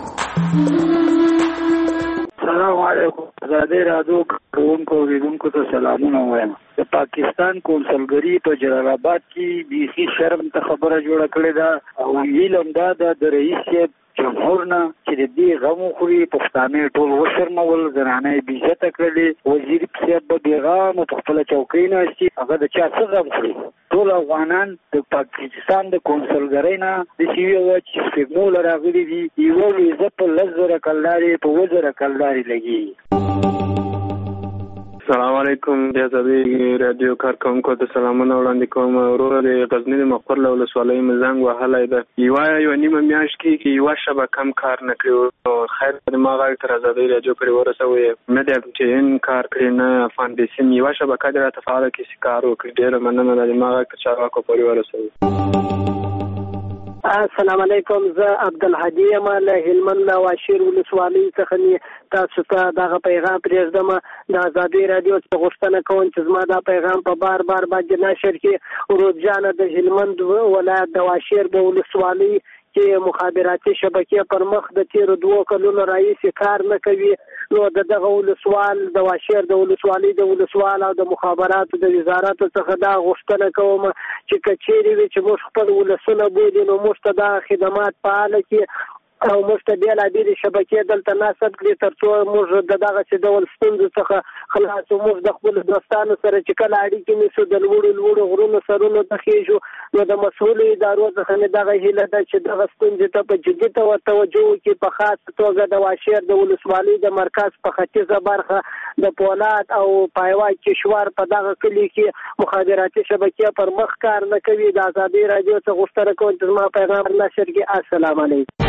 السلام علیکم. زاده رادو کوونکو ویډونکو ته سلامونه وایم. د پاکستان کونسلګری په جلال آباد کې بیخي شرم ته خبره جوړه کړې ده او علم دا د رئیس جمهور نه چې د دې غمو خوري پښتانه ټول وشرمول، زنانه بې عزته کړلې. وزیر صاحب به بېغام په خپله چوکۍ ناستي، هغه د چا څه غم خوري؟ ټول افغانان د پاکستان د کونسلګرۍ نه داسې ویوه چې سپېږمو راغلي دي، یوه ویزه په لس زره کلدارې په اووه زره کلدارې لګېږي. السلام علیکم. د ازادي راډیو کارکونکو ته سلامونه وړاندې کوم. وروره د غزني د مقر له ولسوالۍ مې زنګ وهلی ده. یوه یوه نیمه میاشت کې یوه شبه کم کار نه کړي. خیر د ما غږ تر ازادي راډیو پورې ورسوئ. نه دی چې ان کار کړي نه فاندیشن یوه شبکه دې راته فعاله کړي، کار وکړي. ډېره مننه ده. د ما غږ تر چارواکو پورې ورسوئ. السلام علیکم. زه عبدالهادي یم له هلمند واشیر ولسوالۍ څخه. تاسو ته دغه پیغام پرېږدم. د ازادي راډیو څخه غوښتنه کوم چې زما دا پیغام په بار بار باندې نشر کړي. ورود جان د هلمند ولایت د واشیر د ولسوالۍ چې مخابراتي شبکې پر مخ د تیرو دوه کلونو راهیسې کار نه کوي، نو د دغه ولسوال د واشیر د ولسوالۍ د ولسوال او د مخابراتو د وزارت څخه دا غوښتنه کوم چې کچېرې وي چې موږ خپل ولسونه بولي نو موږ ته دا خدمات فعاله کړي او موږ ته بېلابېلې شبکې دلته نصب کړي تر څو موږ د دغسې ډول ستونزو څخه خلاص موږ د خپلو دوستانو سره چې کله اړیکې نیسو د لوړو لوړو غرونو سرونو ته خېږو، نو د مسؤلو ادارو څخه مې دغه هیله ده چې دغه ستونزې ته په جدي توجه وکړي، په خاصه توګه د واشیر د ولسوالۍ د مرکز په ختیځه برخه د پولاد او پایوا کشور په دغه کلي کې مخابراتي شبکې پر مخ کار نه کوي. د ازادۍ راډیو څخه غوښتنه کوم چې زما پیغام نشر کړي. السلام علیکم.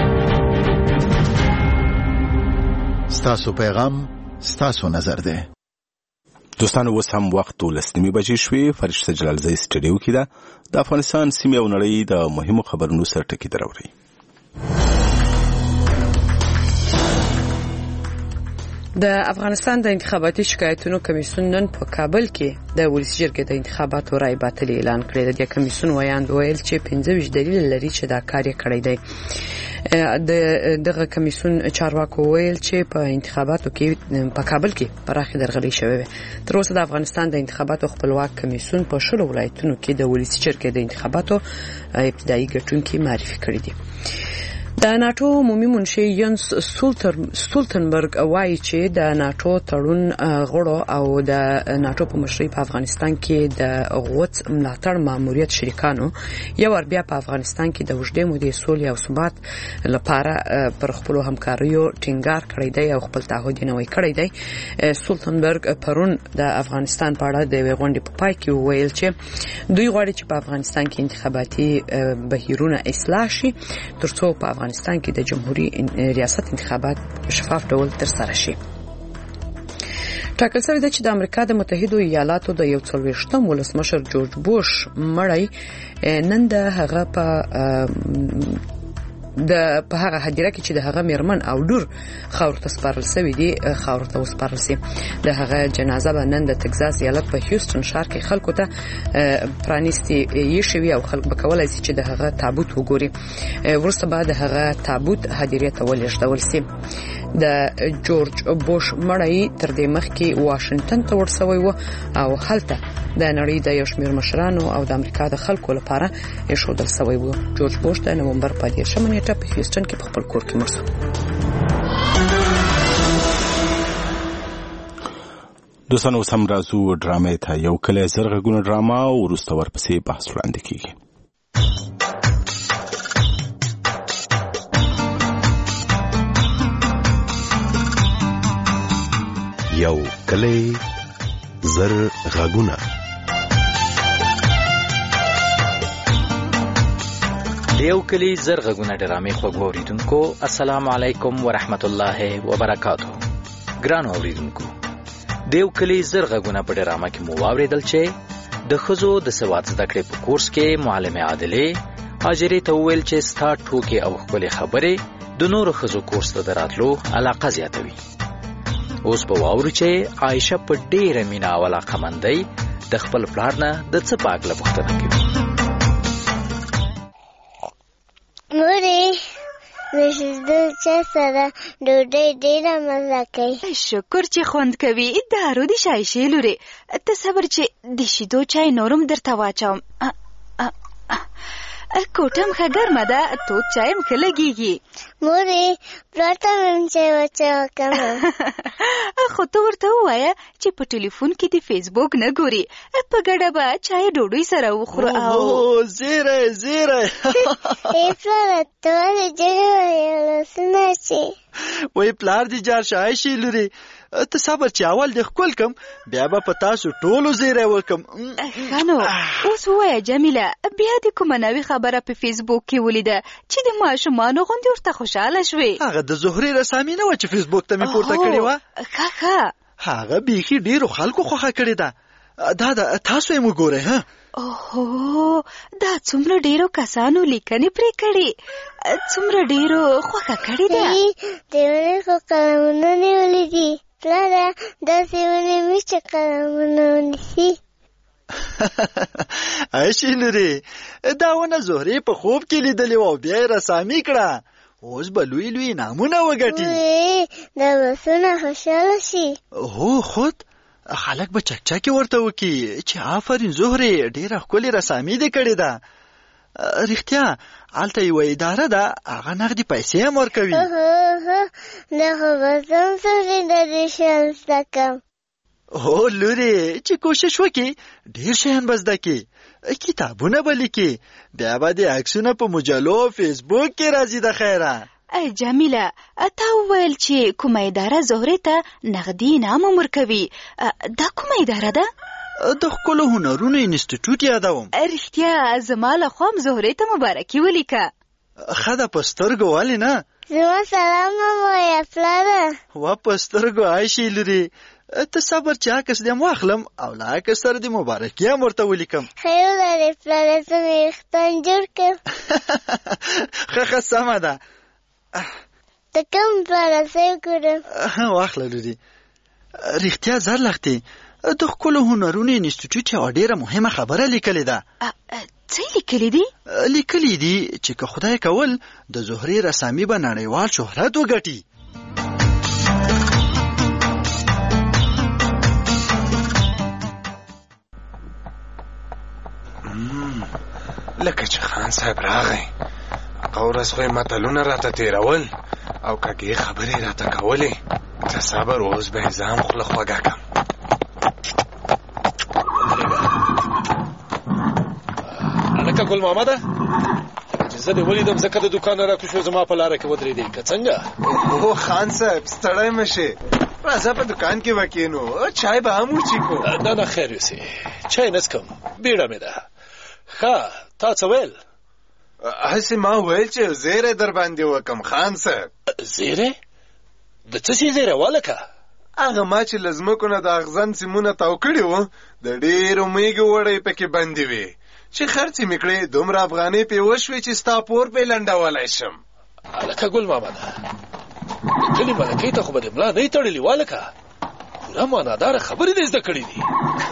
ستاسو پیغام ستاسو نظر ده. دوستانو اوس هم وخت ولسنیمې بجې شوې. فرشته جلالزی سټډیو کې ده. د افغانستان سیمې او نړۍ د مهمو خبرونو سره ټکي دراوړي. د افغانستان د انتخاباتي شکایتونو کمیسیون نن په کابل کې د ولسی جرګې د انتخاباتو رای باطل اعلان کړی. د کمیسیون ویاند ویل چې پنځه ویشت دلیل لري چې دا کار یې کړی دی. د دغه کمیسیون چارواکو ویل چې په انتخاباتو کې په کابل کې پراخه درغلي شوې. تر اوسه د افغانستان د انتخاباتو خپلواک کمیسیون په شلو ولایتونو کې د ولسی جرګې د انتخاباتو ابتدایي ګټونکي معرفي کړي دي. د ناتو عمومي منشي ینس سولتنبرګ وایي چې د ناتو تړون غړو او د ناتو په مشرۍ په افغانستان کې د غوڅ ملاتړ ماموریت شریکانو یو ور بیا په افغانستان کې د وژدې مودې سولې او ثبات لپاره پر خپل همکاریو ټینګار کړی دی او خپل تعهد نوي کړی دی. سولتنبرګ پرون د افغانستان په اړه د غونډې په پای کې ویل چې دوی غواړي چې په افغانستان کې انتخاباتي بهیرونه اصلاح شي ترڅو په افغانستان کې د جمهوریت ریاست انتخابات شفاف ډول ترسره شي. ټاکل شوی دی چې د امریکا د متحده ایالاتو د یو څلوېښتم ولسمشر جورج بوش مړی نن د هغه په د په هغه هدیره کې چې د هغه میرمن او لور خاور ته سپارل شوی دی خاور ته وسپارل شي. د هغه جنازه به نن د تگزاس ایالت په هیوستن ښار کې خلکو ته پرانیستي یې شوی او خلک به کولای شي چې د هغه تابوت وګوري. ورسته بعد د هغه تابوت هدیره ته ولېږدول شي. د جورج بوش مړی تر دې مخکې واشنگټن ته ورسوي و او هلته د نړۍ د یو شمېر مشرانو او د امریکا د خلکو لپاره ایښودل شوی و. جورج بوش د نومبر په دیرشمه نیټه په هیوستن کې په خپل کور کې مړ شو. دوستانو اوس هم راځو ډرامې ته. یو کلی زر غږونه ډراما او وروسته ورپسې بحث وړاندې کیږي. یو کلی زر غږونه. یو کلی زر غږونه ډرامې خوږو اوریدونکو السلام علیکم ورحمت الله وبرکاتہ. ګرانو اوریدونکو د یو کلی زر غږونه په ډرامه کې مو واوریدل چې د ښځو د سواد زده کړې په کورس کې معلمه عادلې هاجرې ته وویل چې ستا ټوکې او ښکلې خبرې د نورو ښځو کورس ته د راتلو علاقه زیاتوي. اوس به واورو چې عایشه په ډېره مینه او علاقمندۍ د خپل پلار نه د څه په هکله پوښتنه کوي. مورې د چا سره ډوډۍ ډېره مزه کوي. شکر چې خوند کوي. دارو د عایشې لورې ته صبر چې د شیدو چای نورم درته واچوم. کوټه مخه ګرمه ده تود چای هم ښه لګېږي. مورې پلار ته مې هم چای واچوه خو ته ورته ووایه چې په ټلیفون کې د فیسبوک نه ګوري په ګډه به چای ډوډۍ سره وخورو. او زیره زیره ای پلاره ته ولې جګې وایې لاسونه چې وایي پلار دې جار شه عایشې لورې ته صبر چې اول دې ښکل کم بیا به په تاسو ټولو زیری وکم. ښه نو اوس ووایه جمیله بیا دې کومه نوې خبره په فیسبوک کې ولیده چې د ماشومانو غوندې ورته خوشحاله شوې؟ هغه د زهرې رسامي نه وه چې فیسبوک ته مې پورته کړې وه. ښه ښه هغه بیخي ډېرو خلکو خوښه کړې ده. دا د تاسو یې وګورئ. ها اوهو دا څومره ډېرو کسانو لیکنې پرې کړې څومره ډېرو خوښه کړې ده. د ونې خو قلمونه نیولي دي پلاره داسې ونې مې چې قلمونه ونیسي. عایشې لورې دا ونه زهرې په خوب کې لیدلې وه او بیا یې رسامي کړه. اوس به لوی لوی انعامونه وګټي. دا بسونه خوشحاله شي. هو خود خلک به چکچکې ورته وکړي چې آفرین زهرې ډېره ښکلې رسامي دې کړې ده. رښتیا هلته یوه اداره ده هغه نغدې پیسې هم ورکوي. دا خو به زه هم زهرې د دې شیان زده کړم. هو لورې چې کوشش وکړي ډېر شیان به زده کړي. کتابونه به لیکي بیا به دې عکسونه په مجلو او فیسبوک کې راځي. د خیره جمیله تا وویل چې کومه اداره زهرې ته نغدي انعام هم ورکوي. دا کومه اداره ده؟ د ښکلو هنرونو انسټیټوټ یادوم. رښتیا زما له خوا هم زهرې ته مبارکي ولیکه. ښه ده په سترګو ولې نه. زما سلام هم وایه پلاره. وا په سترګو عایشې لورې ته صبر چې عکس دې هم واخلم او له عکس سره دې مبارکي هم ورته ولیکم. خیر ولرې پلاره زه مې ویښتان جوړ کړم. ښه ښه سمه ده. ته کوم پلاره زه یې ګورم. واخله لورې رښتیا زر لختې د ښکلو هنرونو انسټیټوټ یوه ډېره مهمه خبره لیکلې ده. څه یې لیکلي دي؟ لیکلي دي چې که خدای کول د زهرې رسامي به نړیوال شهرت وګټي. لکه چې خان صاحب راغی هغه ورځ خو یې متلونه راته تېرول او کږې خبرې راته کولې. ته صبر اوس به یې زه هم خوله خوږه کړم. هلکه ګل محمده چې زه دې ولیدم ځکه د دوکانه راکوشو زما په لاره کې ودرېدې که څنګه؟ او خان صاحب ستړی مه شې راځه په دوکان کې به کښېنو چای به هم وڅښو. نه نه خیر یوسې چای نه څښم بیړه مې ده. ښه تا څه ویل؟ هسې ما ویل چې زیری در باندې وکم خان صاحب. زیری؟ د څه شي زیری والکه؟ هغه ما چې له ځمکو نه د اغزن سیمونه تاو کړي وو د ډېرو میږو وړۍ پکې بندې وې چې خرڅې مې کړې دومره افغانۍ پې وشوې چې ستا پور پې لنډولی شم. هلکه ګل محمده د کلي ملکۍ ته خو به دې ملا نه یې تړلي والکه پوره معناداره خبرې دې زده کړې دي.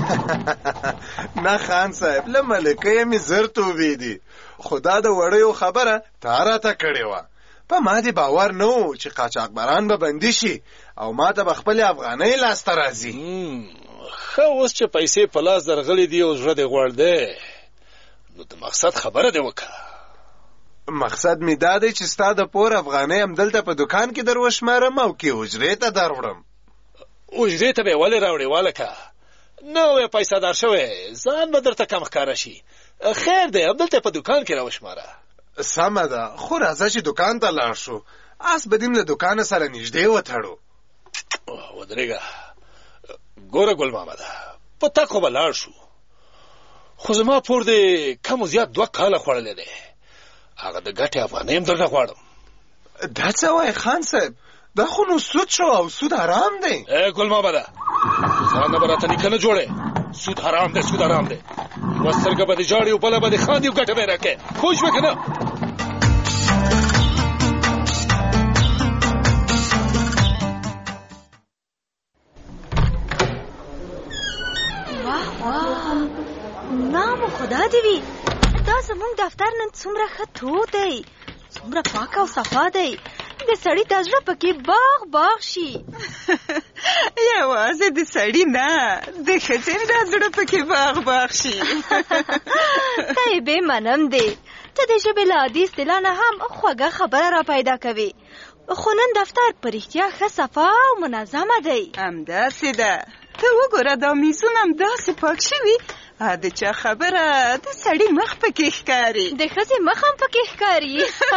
نه خان صاحب له ملکۍ مې زر توبې دي خو دا د وړیو خبره تا راته کړې وه. په ما دې باور نه و چې قاچاقبران به بندي شي او ما ته به خپلې افغانۍ لاسته راځي. ښه اوس چې پیسې په لاس درغلې دي او زړه دې غوړ دی نو د مقصد خبره دې وکړه. مقصد مې دا دی چې ستا د پور افغانۍ همدلته په دوکان کې در وشمارم او کې حجرې ته در وړم. حجرې ته به یې ولې راوړې والکه؟ نوی پیسه دار شوی ځان به درته کم ښکاره شي. خیر دی همدلته په دوکان کې راوشماره. سمه ده خو راځه چې دوکان ته لاړ شو اس به دیم له دوکانه سره نږدې وتړو. ودرېږه ګوره ګل محمده په تګ خو به لاړ شو خو زما پور دې کم و زیات دوه کاله خوړلی دی هغه د ګټې افغانۍ هم درنه غواړم. دا څه وایې خان صاحب دا خو نو سود شو او سود حرام دی. ای ګل محمده ځان نه به راته لیکنه جوړې سود حرام دی سود حرام دی. یوه سترګه به دې ژاړي او بله به دې خاندي او ګټه به یې راکړې پوه شوې که نه؟ واه واه نام خدا دې وي دا زموږ دفتر نن څومره ښه تود دی څومره پاک او صفا دی د سړي د زړه پکې باغ باغ شي. یوازې د سړي نه د ښځې د زړه پکې باغ باغ شي. ته یې بې منم دی ته د ژبې له عادي اصطلاح نه هم خوږه خبره را پیدا کوي خو نن دفتر په رښتیا ښه صفا او منظمه دی. همداسې ده ته وګوره دا میزونه همداسې پاک شوي د چا خبره د سړي مخ پکې ښکاري د ښځې مخ هم پکې ښکاري.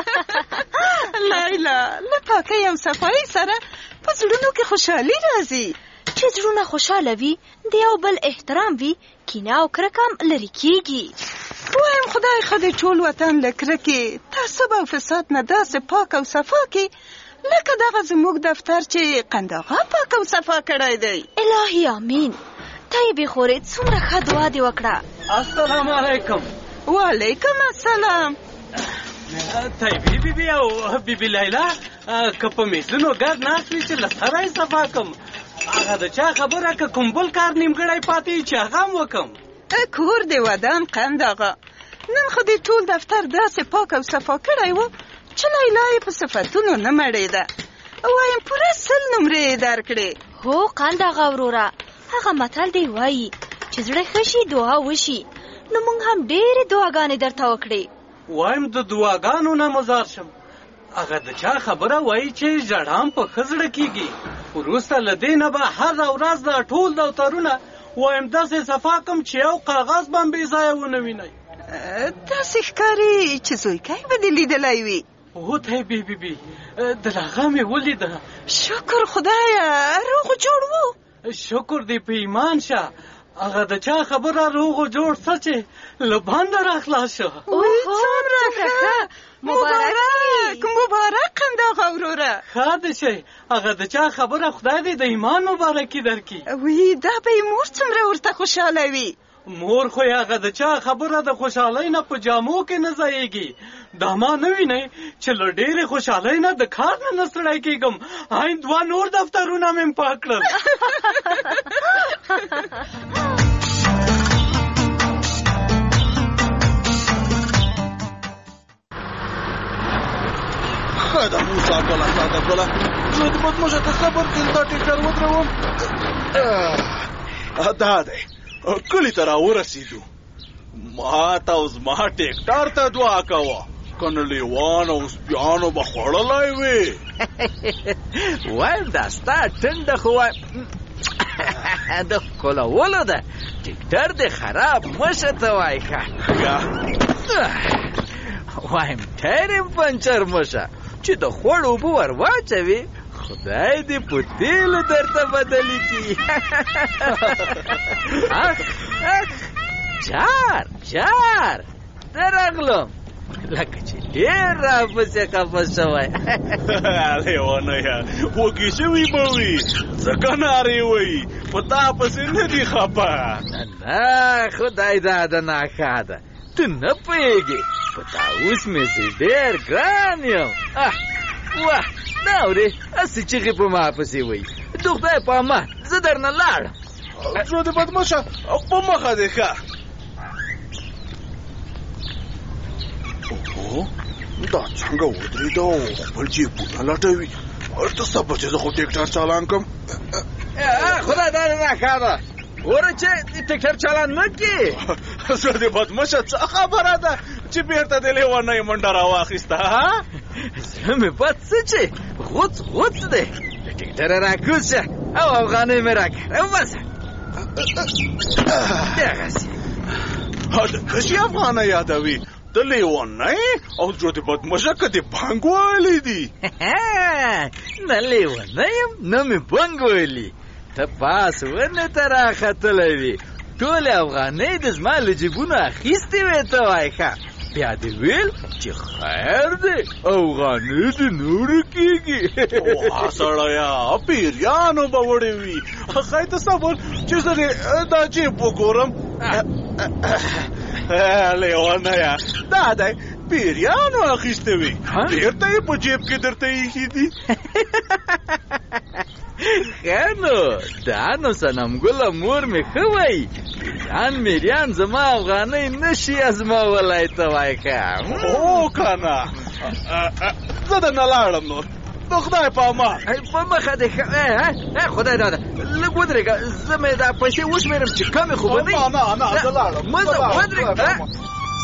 لیلا له پاکۍ او صفایۍ سره په زړونو کې خوشحالي راځي. چې زړونه خوشحاله وي د یو بل احترام وي کینه او کرکه هم لرې کېږي. وایم خدای خو دې ټول وطن له کرکې تعصب او فساد نه داسې پاک او صفا کړي لکه دغه زموږ دفتر چې قنداغه پاک او صفا کړی دی. الهي امین. طیبې خورې څومره ښه دعا دې وکړه. السلام علیکم. وعلیکم السلام. طیبې بیبي او بیبي لیلا که په میزونو ګرد ناست وي چې له سره یې صفا کړم هغه د چا خبره که کوم بل کار نیمګړی پاتې چې هغه هم وکړم. کور دې ودان قند آغا. نن خو دې ټول دفتر داسې پاک او صفا کړی و چې لیلا یې په صفتونو نه مړېده. وایم پوره سل نمرې یې درکړې. هو قند آغا وروره، هغه متل دی وایي چې زړه ښه شي دعا وشي. نو موږ هم ډېرې دعاګانې درته وکړې. وایم د دعاګانو نه مزار شم. هغه د چا خبره وایي چې ژړام په ښه زړه کېږي. وروسته له دې نه به هره ورځ دا ټول دفترونه وایم داسې صفا کړم چې یو کاغذ به هم بې ځایه ونه وینئ. داسې ښکاري چې زویکی به دې لیدلی وي. هو ته بی بی بی د هغه مې ولیده. شکر خدایه روغ جوړ وو. شکر دې په ایمان شه. هغه د چا خبره روغ جوړ څه چې له بنده را خلاص شو. څومره ښه. مبارک مبارک قند آغا وروره. ښه دې شي. هغه د چا خبره خدای دې د ایمان مبارکي درکړي. وی دا به یې مور څومره ورته خوشحاله وي. مور خو هغه د چا خبره د خوشحالۍ نه په جامو کې نه ځایږي. دا ما نه وینئ چې له ډېرې خوشحالۍ نه د کار نه نه ستړی کېږم. آین دوه نور دفترونه مې پاک کړل. خدا موسا ګله خدا ګله زه د بدمشه ته صبر کړم دا ټیکټر ودروم. دا دی کلي ته راورسېدو. ما ته او زما ټیکټر ته دعا کوه که نه لیوان او سپیانو به خوړلی وې. وایم دا ستا ټنډه خو وایم د ښکلولو ده. ټیکټر دې خراب مشه ته وایي ښه. وایم ټایر یې پنچر مشه چې د خوړ اوبه ور واچوي خدای دې په تیلو درته بدلي کړي. جار جار درغلم لکه چې ډېر راپسې خفه شوی. لیونیه وږي شوي به وي ځکه نارې وایي په تا پسې نه دي خفه. نه خدای دا د ناښه ده. ته نه پوهېږې په تا اوس مې زه ډېر ګران یم. واه نه اورې هسې چغې په ما پسې وایي. د خدای په امان زه درنه لاړم. زه د بدمشه په مخه دې ښه. اوهو دا څنګه ودرېده او خپل جیبونه لټوي. ته صبر چې زه خو ټیکټر چالان کړم. خدای دا ناښه ده. وره چې ټیکټر چالان مه کړې. زه د بدمشه څه خبره ده چې بېرته د لیونۍ منډه راواخیسته. زړه مې بد څه چې غوڅ غوڅ دی. د ټیکټره راکوز شه او افغانۍ مې راکړه او بس دغسې. د کشي افغانۍ یادوي د لیونۍ او جو د بدمشه که د بانک وهلی دي. نه لیونۍ یم نه مې بانک وهلي. ته پاس ونې ته راختلی وې. ټولې افغانۍ د زما له جیبونو اخیستې وې ته وایي ښه. بیا دې ویل چې خیر دی افغانۍ دې نورې کېږي. واه سړیه پیریانو به وړې وي. ښایي ته صبر چې زه دې دا جیب وګورم. لیونیه دا دی پیریانو اخیستې وې بېرته یې په جیب کې درته ایښي دي. ښه نو دا نو صنمګله مور مې ښه وایي. پیریان میریان زما افغانۍ نشي ازمولی ته وایي ښه. هو که نه زه درنه لاړم نو د خدای په امان. په مخه دې ښه خدای داده لږ ودرېږه زه مې دا پیسې وشمېرم چې کمې خو به نه نه نه نه زه لاړم. مه ځه ودرېږه.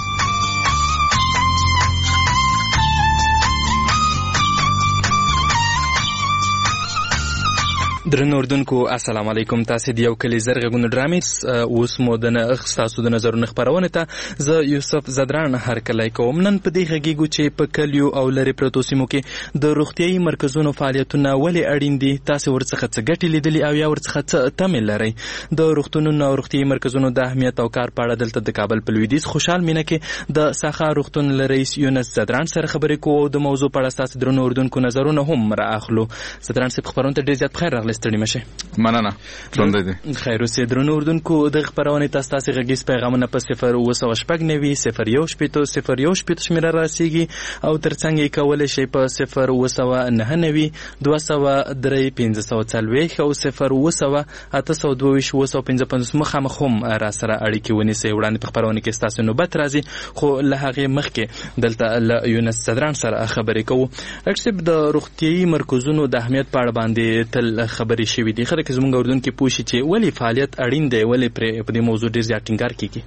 درنو اردوونکو السلام علیکم. تاسو د یو کلی زر غږونه ډرامې اوس مو د نخ تاسو د نظرونو خبرونه ته زه یوسف زدران هرکلی کوم. نن په دې غږیږو چې په کلیو او لرې پرتو سیمو کې د روغتیایي مرکزونو فعالیتونه ولې اړین دي. تاسو ورڅخه څه ګټې لیدلي او یا ورڅخه څه تمې لرئ. د روغتونونو او روغتیایي مرکزونو د اهمیت او کار په اړه دلته د کابل په لویدیځ خوشحال مینه کې د ساخا روغتون له رئیس یونس زدران سره خبرې کوو او د موضوع په اړه ستاسو درنو اردوونکو نظرونه هم را اخلو. زدران صاحب خبرونه ته ډېر زیات بخیر راغلی. ستړي مشه. مننه. ژوندی دي. خیر اوسې درنو اردوونکو د خبرونې تاسو تاسو غږیز پیغامونه په صفر اوه سوه شپږ نوي صفر یو شپېته صفر یو شپېته شمېره راسیږي او ترڅنګ یې کولی شئ په صفر اوه سوه نهه نوي دوه سوه درې پنځه سوه څلوېښت او صفر اوه سوه اته سوه دوه ویشت اوه سوه پنځه پنځوس مخامخ هم راسره اړیکې ونیسئ. وړاندې په خپرونه کې ستاسو نوبت راځي خو له هغې مخکې دلته له یونس صدران سره خبرې کوو. ډاکټر صاحب د روغتیایي مرکزونو د اهمیت په اړه باندې تل خبرې شوي دي. خلک زموږ اردوونکي پوه شي چې ولې فعالیت اړین دی، ولې پرې په دې موضوع ډېر زیات ټینګار کیږي.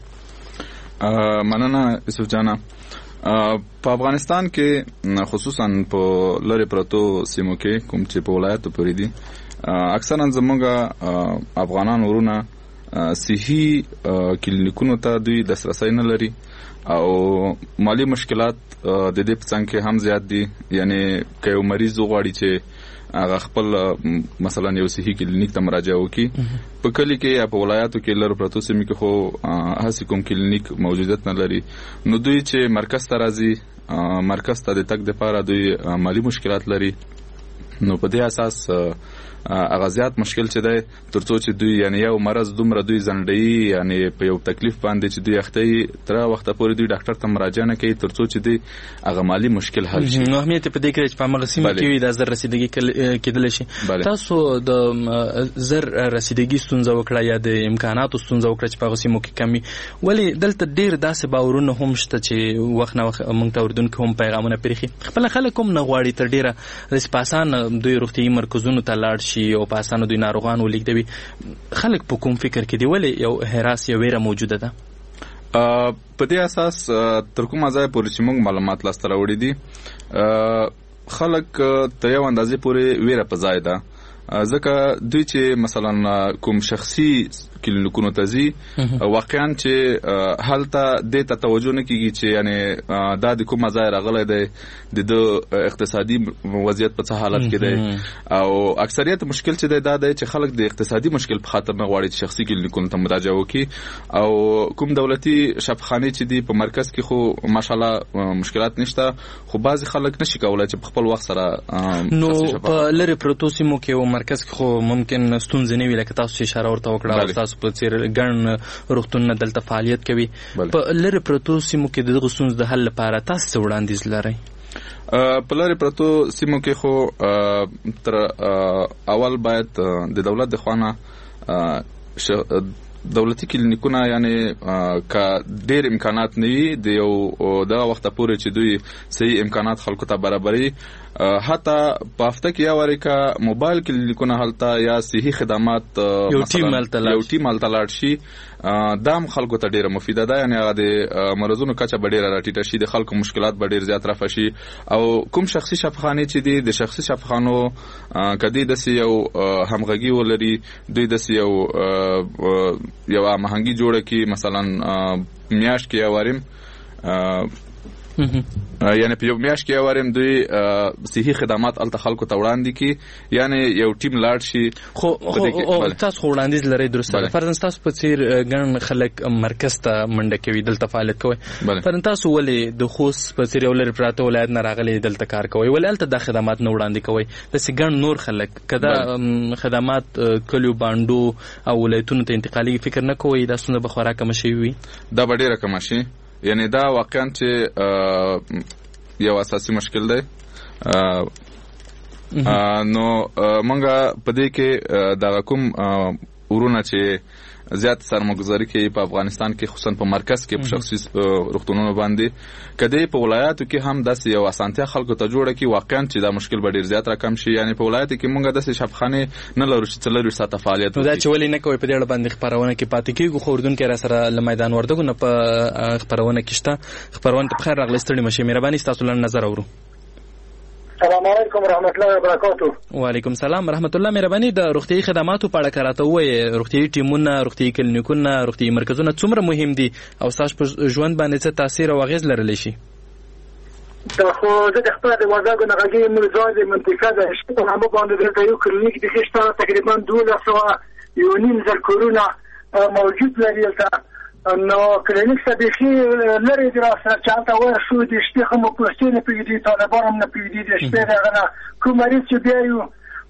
مننه یوسف جانا. په افغانستان کې خصوصا په لرې پرتو سیمو کې کوم چې په ولایتو پورې دي اکثرا زموږ افغانان ورونه صحي کلینیکونو ته دوی دسترسی نه لري او مالی مشکلات د دې په څنګ کې هم زیات دي. یعنی که یو مریض وغواړي چې هغه خپل مثلا یو صحي کلینیک ته مراجعه وکړي په کلی کې یا په ولایاتو کې لرو پرتو سیمې کې خو هسې کوم کلینیک موجودیت نه لري، نو دوی چې مرکز ته راځي مرکز ته د تګ دپاره دوی مالی مشکلات لري. نو په دې اساس هغه زیات مشکل چې دی تر څو چې دوی یعنی یو مرض دومره دوی زنډوي یعنی په یو تکلیف باندې چې دوی اخته یي تر وخته پورې دوی ډاکټر ته مراجعه نه کوي تر څو چې دوی هغه مالی مشکل حل شي. نو اهمیت په دې کې چې په هغه سیمه کې وي د زر رسیدګي کېدلی شي. تاسو د زر رسیدګي ستونزه وکړه یا د امکاناتو ستونزه وکړه چې په هغه سیمو کې کمي، ولې دلته ډېر داسې باورونه هم شته چې وخت نه وخت موږ ته اردوونکي هم پیغامونه پرېښي خپله خلک هم نه غواړي تر ډېره داسې په اسانه دوی روغتیایي مرکزونو ته لاړ شي او په اسانه دوی ناروغان ولیږدوي. خلک په کوم فکر کې دي، ولې یو هراس یا ویره موجوده ده؟ په دې اساس تر کومه ځایه پورې چې موږ معلومات لاسته راوړي دي خلک تر یو اندازې پورې ویره په ځای ده، ځکه دوی چې مثلا کوم شخصي کلینیکونو ته ځي واقعا چې هلته دې ته توجه نه کیږي چې یعنی دا د کومه ځای راغلی دی، د اقتصادي وضعیت په څه حالت کې دی او اکثریت مشکل چې دی دا دی چې خلک د اقتصادي مشکل په خاطر نه غواړي چې شخصي کلینیکونو ته مراجعه وکړي او کوم دولتي شفاخانې چې دي په مرکز کې خو ماشاءالله مشکلات نشته، خو بعضې خلک نشي کولی چې په خپل وخت سره نو په لرې پرتو سیمو کې او مرکز کې خو ممکن ستونزې نه وي لکه تاسو چې اشاره ورته وکړه تاسو په څیر ګڼ روغتونونه دلته فعالیت کوي. په لرې پرتو سیمو کې د دغو ستونزو د حل لپاره تاسو څه وړاندیز لرئ؟ په لرې پرتو سیمو کې خو تر اول باید د دولت د خوا نه دولتي کلینیکونه یعنی که ډېر امکانات نه وي د یو دغه وخته پورې چې دوی صحیح امکانات خلکو ته برابري حتی په هفته کې یا وارې که موبایل کلینیکونه هلته یا صحي خدمات یو ټیم هلته لاړ شي دا هم خلکو ته ډېره مفیده ده، یعنی هغه د مرضونو کچه به ډېره راټیټه شي، د خلکو مشکلات به ډېر زیات رفع شي او کوم شخصي شفاخانې چې دي د شخصي شفاخانو که دوی داسې یو همغږي ولري، دوی داسې یو یوه هماهنګي جوړه کړي مثلا میاشت کې یو واریم یعنی په یو میاشت کې وارم دوی صحي خدمات الته خلکو ته وړاندې کی، یعنی یو ټیم لاړ شي. خو تاسو وړاندیز لرئ درسته فرضاً تاسو په څیر ګڼ خلک مرکز ته منډه کوي دلته فعالیت کوي، فرضاً تاسو ولې د خوست په څیر یو لرې پراته ولایت نه راغلي دلته کار کوي، ولې هلته دا خدمات نه وړاندې کوي؟ داسې ګڼ نور خلک که دا خدمات کلیو بانډو او ولایتونو ته انتقالي فکر نه کوي دا ستونزه به خورا کمه شوې وي؟ دا به ډېره کمه شي، یعنی دا واقعا چې یو اساسي مشکل دی. نو مونږه په دې کې دغه کوم ورونه چې زیات سرمایه‌ګذاري کوي په افغانستان کې خصوصا په مرکز کې په شخصي روغتونونو باندې کدی په ولایاتو کې هم داسې یو اسانتیا خلکو ته جوړه کی واقعا چې دا مشکل به ډیر زیات راکم شي. یعنی په ولایت کې مونږه داسې شفاخانه نه لرو چې څلور ساعته فعالیت وکړي. دا چې ولې نه کوي په دې اړه باندې خبرونه کې پاتې کیږي، خو اردن کې را سره ل میدان وردګو نه په خبرونه کې شته. خبرونه په خیر راغلی ستړي مشه، مهرباني تاسو لن نظر اورو. السلام علیکم ورحمت الله وبرکاتہ. وعلیکم السلام ورحمت الله. مهرباني د روغتيایي خدماتو په اړه کراته وایي، روغتيایي ټیمونه، روغتيایي کلینیکونه، روغتيایي مرکزونه څومره مهم دي او تاسو په ژوند باندې څه تاثیر او اغیز لرلی شي؟ دا خو د خپل د وردګو نه غږی ملزان د منطقه د شپږ هم باندې د یو کلینیک د خشته تقریبا دولس سوه یو نیم زر کورونه موجود لري. نو کلینیک سبیخی لري در سره چالتا و شو د شپې هم پوسټینه پیډي طالبان هم نه پیډي د شپې دغه کوم مریض چې بیا یو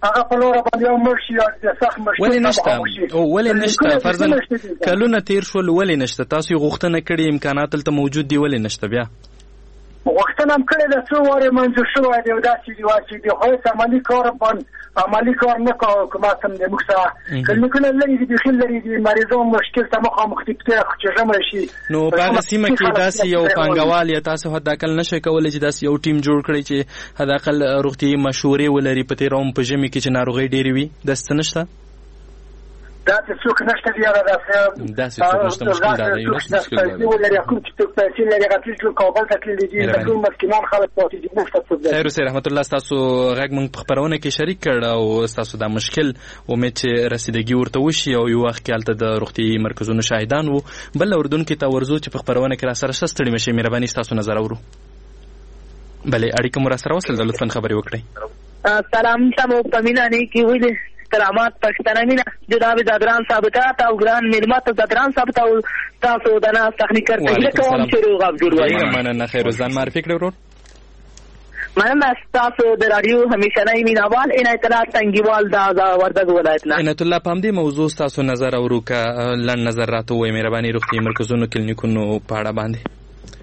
هغه په لور باندې یو مرشي یا د سخت مرشي ولې نشته او ولې نشته فرضاً کلونه تیر شول ولې نشته تاسو غوښتنه کړې امکانات تل موجود دي ولې نشته بیا غوښتنه هم کړې ده څو واره منځ شو دی دا چې دی واچې دی خو عملی کار باندې عملی کار نه کوي کومه سم د مخه کله کله لري دي خل لري دي مریضو مشکل ته مخامخ دي چې جمع شي نو په سیمه کې داسې یو پانګوال یا تاسو حد اقل نشي کولای چې داسې یو ټیم جوړ کړئ چې حد اقل روغتي مشورې ولري په تیروم په ژمي کې چې ناروغي ډېری وي داسې نشته دا څوک نشته دی را دا څوک نشته مشکل دا دی مشکل دا دی ولري کوم چې څوک پیسې لري غوښتل چې کابل ته تللی دي د ټول مسکینان خلک پاتې دي نشته څه خیر سي رحمت الله تاسو غږ موږ په خبرونه کې شریک کړ او تاسو دا مشکل امید چې رسیدګي ورته وشي او یو وخت کې الته د روغتي مرکزونو شاهدان وو بل اردن کې تا ورزو چې په خبرونه کې را سره شستړي مشي مهرباني تاسو نظر اورو بله اړیکه مو را سره وصل د لطفا خبري وکړئ سلام تاسو په مینا نه کې وې سلامات پښتنه مینا جناب زادران ثابتات او ګران ملمت زادران ثابت او تاسو د ناس تخنیکر ته کوم چې روغ عبدل وایي مننه خیر ځان معرفي کړو ورور مننه تاسو د رادیو همیشه نه مینوال عنایت الله تنګیوال دا وردګ ولایت نه عنایت الله پام دې موضوع تاسو نظر اورو کا لن نظر راته وای مهرباني روغتي مرکزونو کلینیکونو په اړه باندې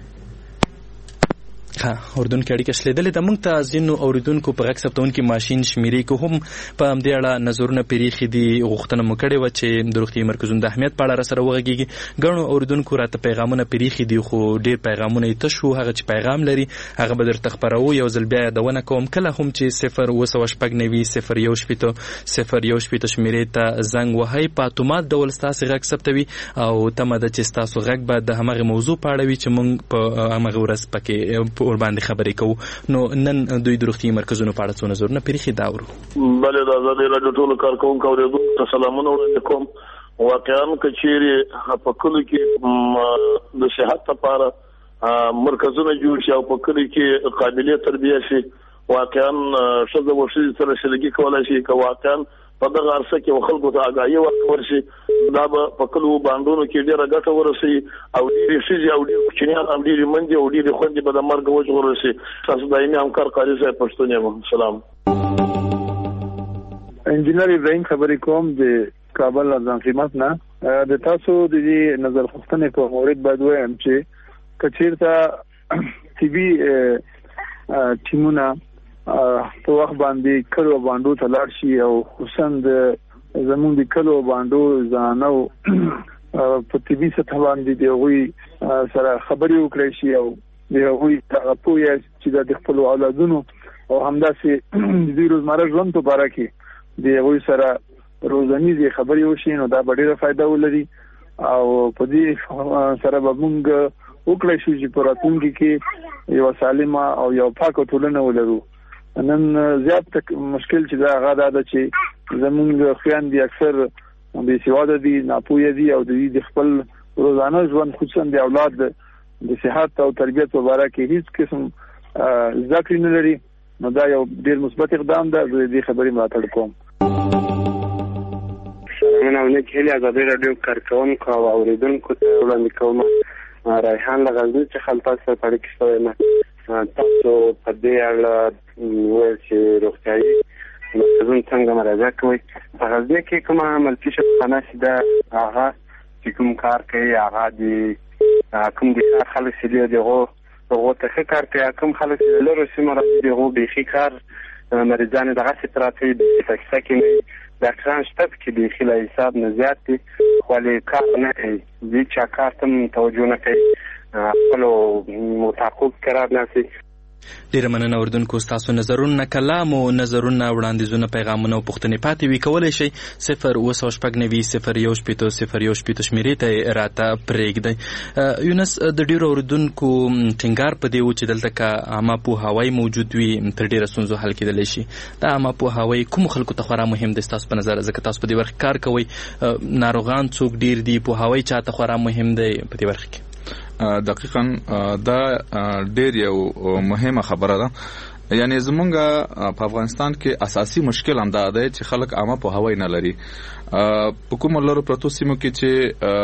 ها اردن کې اړیکه شلیدلې د موږ ته ځینو اوریدونکو په غږ ثبتونکو ماشين شمیرې کو هم په همدې اړه نظرونه پیریخي دي غوښتنه مو کړې و چې د روغتي مرکزونو د اهمیت په اړه سره وغږیږي ګڼو اوریدونکو راته پیغامونه پیریخي دي خو ډیر پیغامونه یې تشو هغه چې پیغام لري هغه به درته خبرو یو ځل بیا یادونه کوم کله هم چې صفر وسو شپږ نوي صفر یو شپېته صفر یو شپېته شمیرې ته زنګ وهي په اتومات ډول ستاسو غږ ثبتوي او تمه ده چې تاسو غږ به د همغه موضوع په اړه وي چې موږ په همغه ورځ پکې ور باندې خبرې کوو نو نن دوی د روغتي مرکزونو په اړه څه نظرونه پیریخي دا ورو بلې د آزادۍ راډیو ټولو کارکوونکو اورېدونکو ته سلامونه وړاندې کوم واقعا که چیرې په کلو کې د صحت لپاره مرکزونه جوړ شي او په کلو کې قابلیه تربیه شي واقعا ښځه او ښځې سره شریکي کولی شي که واقعا په دغه عرصه کې خلکو ته آګاهي ورکول شي دا به په کلو باندونو کې ډېره ګټه ورسوي او ډېرې ښځې او ډېر کوچنیان هم ډېرې میندې او ډېرې خویندې به د مرګ وژغورل شي ستاسو دایمي همکار قاري صاحب پښتون یم سلام انجینر ابراهیم خبرې کوم د کابل ځان خدمت نه د تاسو د دې نظر غوښتنې په مورد باید وایم چې که چېرته طبي ټیمونه په وخت باندې کلو باندو ته لاړ شي او خصوصا د زموږ د کلو باندو ځانو په طبي سطح باندې د هغوی سره خبرې وکړي شي او د هغوی هغه پوهه چې د خپل اولادونو او همداسې د دوی روزمره ژوند په باره کې د هغوی سره روزانیزې خبرې وشي نو دا به ډېره فایده ولري او په دې سره به موږ وکړی شو چې په راتلونکي کې یوه سالمه او یو پاکه ټولنه ولرو نن زیات مشکل چې دا هغه ده چې زمونږ خویندې اکثر بې سواده دي ناپوهه دي او د دوی د خپل روزانه ژوند خصوصا د اولاد د صحت او تربیت په باره کې هیڅ قسم زده کړې نه لري نو دا یو ډېر مثبت اقدام ده زه دې خبرې ملاتړ کوم سلامونه علیکم هیله آزادۍ راډیو کارکوونکو او اورېدونکو ته وړاندې کوم ریحان له غزني څخه له تاسو سره اړیکه شوی یم تاسو په دې اړه وویل چې روغتیایي مرکزونه څنګه مراجعه کوئ په غزني کې کومه ملکي شخصانه چې ده هغه چې کوم کار کوي هغه د کوم د ښار خلک چې دي د هغو هغو ته ښه کار کوي کوم خلک چې د لرو سیمو راځي د هغو بیخي کار مریضان یې دغسې پراته وي بیخي په کیسه کې نه ډاکټران شته پکې بیخي له حساب نه زیات دي خو ولې کار نه کوي دوی چا کار ته هم توجه نه کوي خپلو متحقق قرار ناسي ډیره مننه اردوونکو ستاسو نظرونه کلام او نظرونه وړاندیزونه پیغامونه او پوښتنې پاتې وي کولی شئ صفر اوه سوه شپږ نوي صفر یو شپېته صفر یو شپېته شمېرې ته راته پرېږدئ یونس د ډیرو اردوونکو ټینګار په دې و چې دلته که عامه پوهاوی موجود وي تر ډیره ستونزو حل کېدلی شي دا عامه پوهاوی کومو خلکو ته خورا مهم دی ستاسو په نظر ځکه تاسو په دې برخه کار کوئ ناروغان څوک ډیر دي پوهاوی چاته خورا مهم دی په دې برخه کې دقیقاً دا ډیر یو مهمه خبره ده یعنی زمونږ په افغانستان کې اساسي مشکل هم دا دی چې خلک عامه پوهاوی نه لري په کومو لرو پرتو سیمو کې چې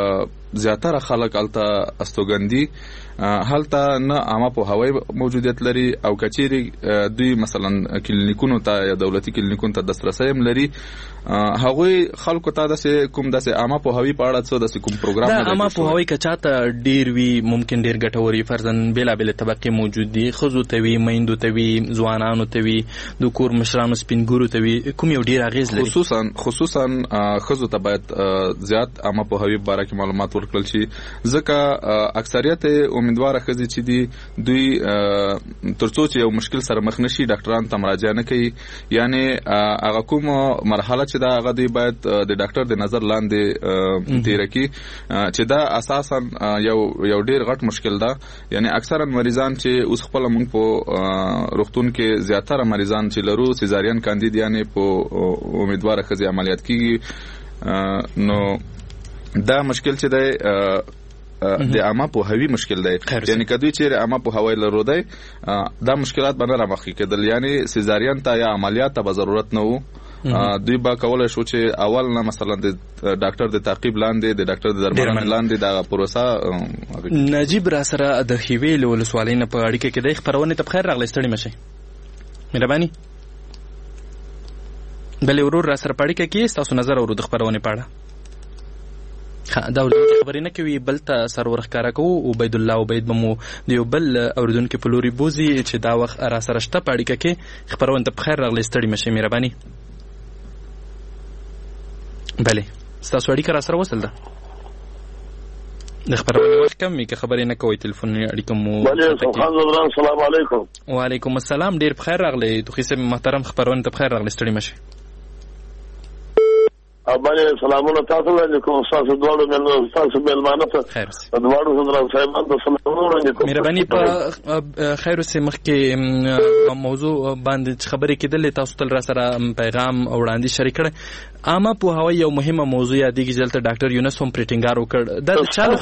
زیاتره خلک الته استوګندي هلته نه عامه په هوای موجودیت لري او کچيري دوی مثلا کلینیکونو ته یا دولتي کلینیکونو ته دسترسي هم لري هغوی خلکو ته د کوم د عامه په هوای په اړه څه د کوم پروګرام نه عامه په هوای کچاته ډیر وی ممکن ډیر ګټوري فرضاً بیلا بیل طبقه موجود دي خزو ته وی میندو ته وی ځوانانو ته وی د کور مشرانو سپینګورو ته وی کوم یو ډیر اغیز لري خصوصا خصوصا خزو ته باید زیات عامه په هوای باره کې معلومات ورکړل شي ځکه اکثریت امیدواره خزي چې دي دوی ترڅو چې یو مشکل سره مخ نشي ډاکټران ته مراجعه نه کوي یعنی هغه کوم مرحله چې دا هغه دی باید د ډاکټر د نظر لاندې تیر کی چې دا اساسا یو یو ډیر غټ مشکل ده یعنی اکثرا مریضان چې اوس خپل مونږ په روغتون کې زیاتره مریضان چې لرو سيزارین کاندید یعنی په امیدواره خزي عملیات کیږي نو دا مشکل چې دی د عامه په هوی مشکل دی یعنی کدوې چې عامه په هوای لرو دی دا مشکلات باندې رامخکې کېدل یعنی سيزارین ته یا عملیات ته ضرورت نه وو دوی با کولای شو چې اول نه مثلا د ډاکټر د تعقیب لاندې د ډاکټر د درملنې لاندې دا پروسه نجیب را سره د خیویل ولسوالۍ نه په اړیکه کې د خبرونه ته بخیر راغلی ستړي مشه مهرباني بلې ورور را سره په اړیکه کې تاسو نظر اورو د خبرونه پاړه دا خبرې نه کوي بل ته سرور ښکارا کوو عبید الله عبید بمو دیو بل اوردونکو په لوري بوزي چې دا وخت را سره شته په اړیکه کې خبرونه ته بخیر راغلی ستړي مشه مهرباني بله ستاسو اړیکه را سره وصل ده د خبرونه وخت کم می که خبرې نه کوي ټلیفون اړیکه مو بله السلام علیکم وعلیکم السلام ډیر بخیر راغلی تو خیسه محترم خبرونه ته بخیر راغلی ستړي مشه ابانه سلامونه تاسو له کوم تاسو دوړو مې تاسو مېلمانه ته خیر دوړو حضرت صاحبان ته سلامونه علیکم مهرباني په خیر سه مخکې موضوع باندې خبرې کېدلې تاسو تل را سره پیغام وړاندې شریک کړئ عامه په هوای یو مهمه موضوع یادېږي چې دلته ډاکټر یونس هم پریټینګار وکړ دا چالو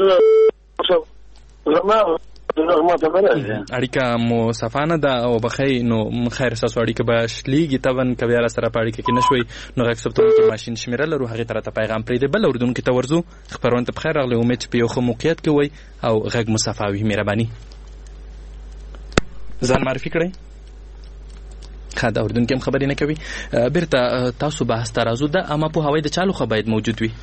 اړیکه مو صفانه ده او بخی نو خیر تاسو اړیکه به شلیږي تون کوي را سره پاړی کې نشوي نو غکسبتون کې ماشين شمیره لرو هغه تر ته پیغام پرې دی بل اردن کې تورزو خبرونه ته بخیر راغلی امید په یو خو موقعیت کې وای او غږ مصافوي مهرباني ځان معرفي کړئ خاطر اردن کې خبرې نه کوي بیرته تاسو بحث ترازو ده اما په هوای د چالو خو باید موجود وي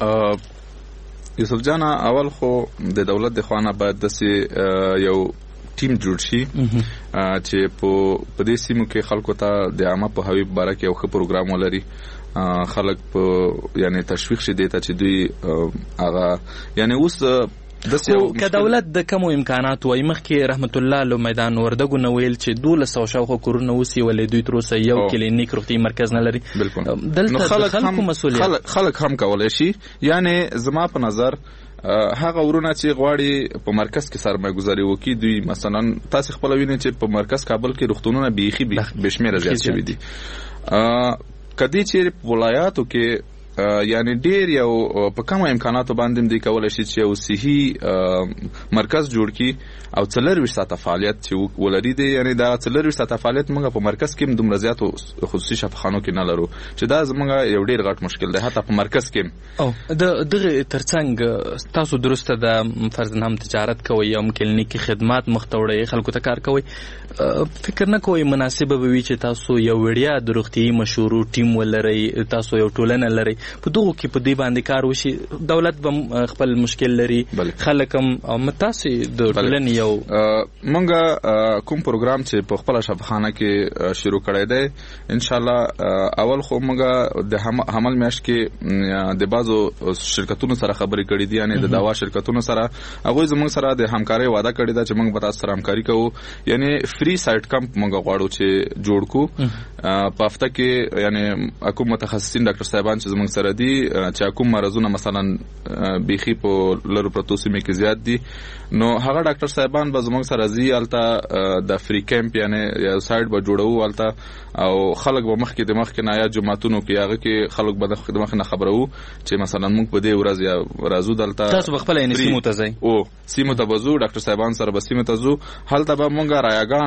یوسف جان اول خو د دولت د خوانه باید د یو ټیم جوړ شي چې په دې سیمو کې خلکو ته د عامه په هوی باره کې یو ښه پروګرام ولري خلک په یعنی تشویق شي دیته چې دوی هغه یعنی اوس خو که دولت د کومو امکانات وای مخکې رحمت الله له میدان وردګو نو ویل چې دوله سو شاوخه کورونه وسی ولې دوی تر اوسه یو کلینیک روغتي مرکز نه لري دلته خلکو مسؤلیت خلک هم کولای شي یعنی زما په نظر هغه ورونه چې غواړي په مرکز کې سرمایه‌ګذاري وکړي دوی مثلا تاسو خپل وینئ چې په مرکز کابل کې روغتونونه بیخي بشمیره زیات شوي دي کدی چې ولایاتو کې یعنی ډیر یو په کومه امکاناتو باندې دی کولای شي چې یو صحي مرکز جوړ کی او څلور ساعته فعالیت چې ولري دی یعنی دا څلور ساعته فعالیت موږ په مرکز کې دومره زیات خصوصي شفاخانو کې نه لرو چې دا زموږ یو ډیر غټ مشکل دی حتی په مرکز کې او د دغه ترڅنګ تاسو درسته د فرضاً هم تجارت کوي او کلینیکی خدمات مختوړي خلکو ته کار کوي فکر نه کوي مناسبه وي چې تاسو یو وړیا د روغتي مشورو ټیم ولري تاسو یو ټولنه لري په دغه کې په دې باندې کار وشي دولت به خپل مشکل لري خلکم متاسي د ټولنې یو مونږه کوم پروګرام چې په خپل شفاخانه کې شروع کړی دی ان شاء الله اول خو مونږه د حمل میاش کې د بازو شرکتونو سره خبرې کړې دي یعنی د دوا شرکتونو سره هغه زموږ سره د همکارۍ وعده کړې ده چې مونږ به تاسو سره همکاري کوو یعنی فری سایت کمپ مونږ غواړو چې جوړ کو په هفته کې یعنی حکومت متخصصین ډاکټر صاحبان چې زموږ سره دي چې کوم مرزونه مثلا بيخي په لرو پروتو سیمه کې زیات دي نو هغه ډاکټر صاحبان به زموږ سره زی الته د فری کیمپ یعنی یا سایت به جوړو الته او خلک به مخ کې د مخ کې نه یا جمعتونو کې هغه کې خلک به د مخ نه خبرو چې مثلا موږ په دې ورځ یا راځو دلته تاسو خپل یې سیمو ته ځئ او سیمو ته وځو ډاکټر صاحبان سره به سیمو ته ځو هلته به موږ رايګان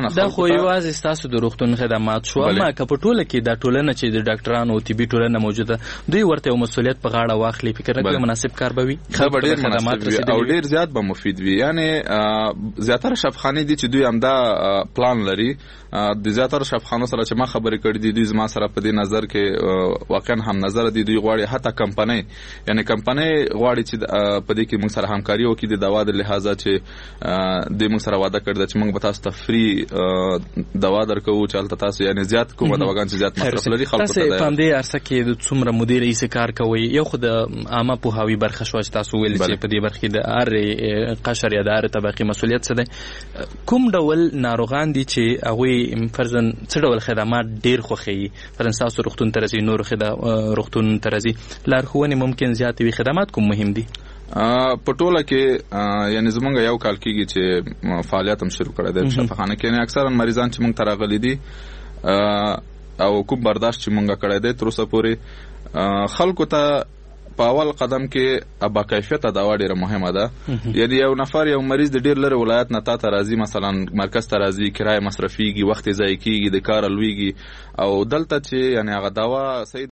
اسانه دا خو یوازې ستاسو د روغتون خدمات شو اما که په ټوله کې د ټولنه چې د ډاکټرانو او طبي ټولنه موجوده دوی ورته یو مسؤلیت په غاړه واخلي فکر نه کوي مناسب کار به وي خبر ډیر مناسب وي او ډیر زیات به مفید وي یعنی زیاتره شفاخانه دي چې دوی همدا پلان لري د زیاتره شفاخانو سره چې ما خبرې کړې دي دوی زما سره په دې نظر کې واقعا هم نظر دي دوی غواړي حتی کمپنۍ یعنی کمپنۍ غواړي چې په دې کې موږ سره همکاري وکړي د دوا د لحاظه چې د موږ سره وعده کړی چې موږ به تاسو ته فری دوا درکو چې البته تاسو یعنی زیات کومه دواګان چې زیات مصرف لري خلکو ته تاسو په دې ارسه کې د څومره مدیر ایسه کار کوي یو خو د عامه پوهاوی برخه شو چې تاسو ویل چې په دې برخه د ار قشر یا د ار طبقه مسؤلیت څه ده کوم ډول ناروغان دي چې هغه فرضاً څه ډول خدمات ډیر خوخي فرضاً تاسو روغتون ترځي نور خدمات روغتون ترځي لارښوونې ممکن زیات وي خدمات کوم مهم دي په ټوله کې یعنی زمونږ یو کال کېږي چې فعالیت هم شروع کړی دی شفاخانه کې نه اکثرا مریضان چې مونږ ته راغلي دي او کوم برداشت چې مونږ کړی دی تر اوسه پورې خلکو ته په اول قدم کې با کیفیت دوا ډیره مهمه ده یعنی یو نفر یو مریض د ډیر لري ولایت نه تا ته راځي مثلا مرکز ته راځي کرایه مصرفيږي وخت ضایع کیږي د کار لویږي او دلته چې یعنی هغه دوا صحیح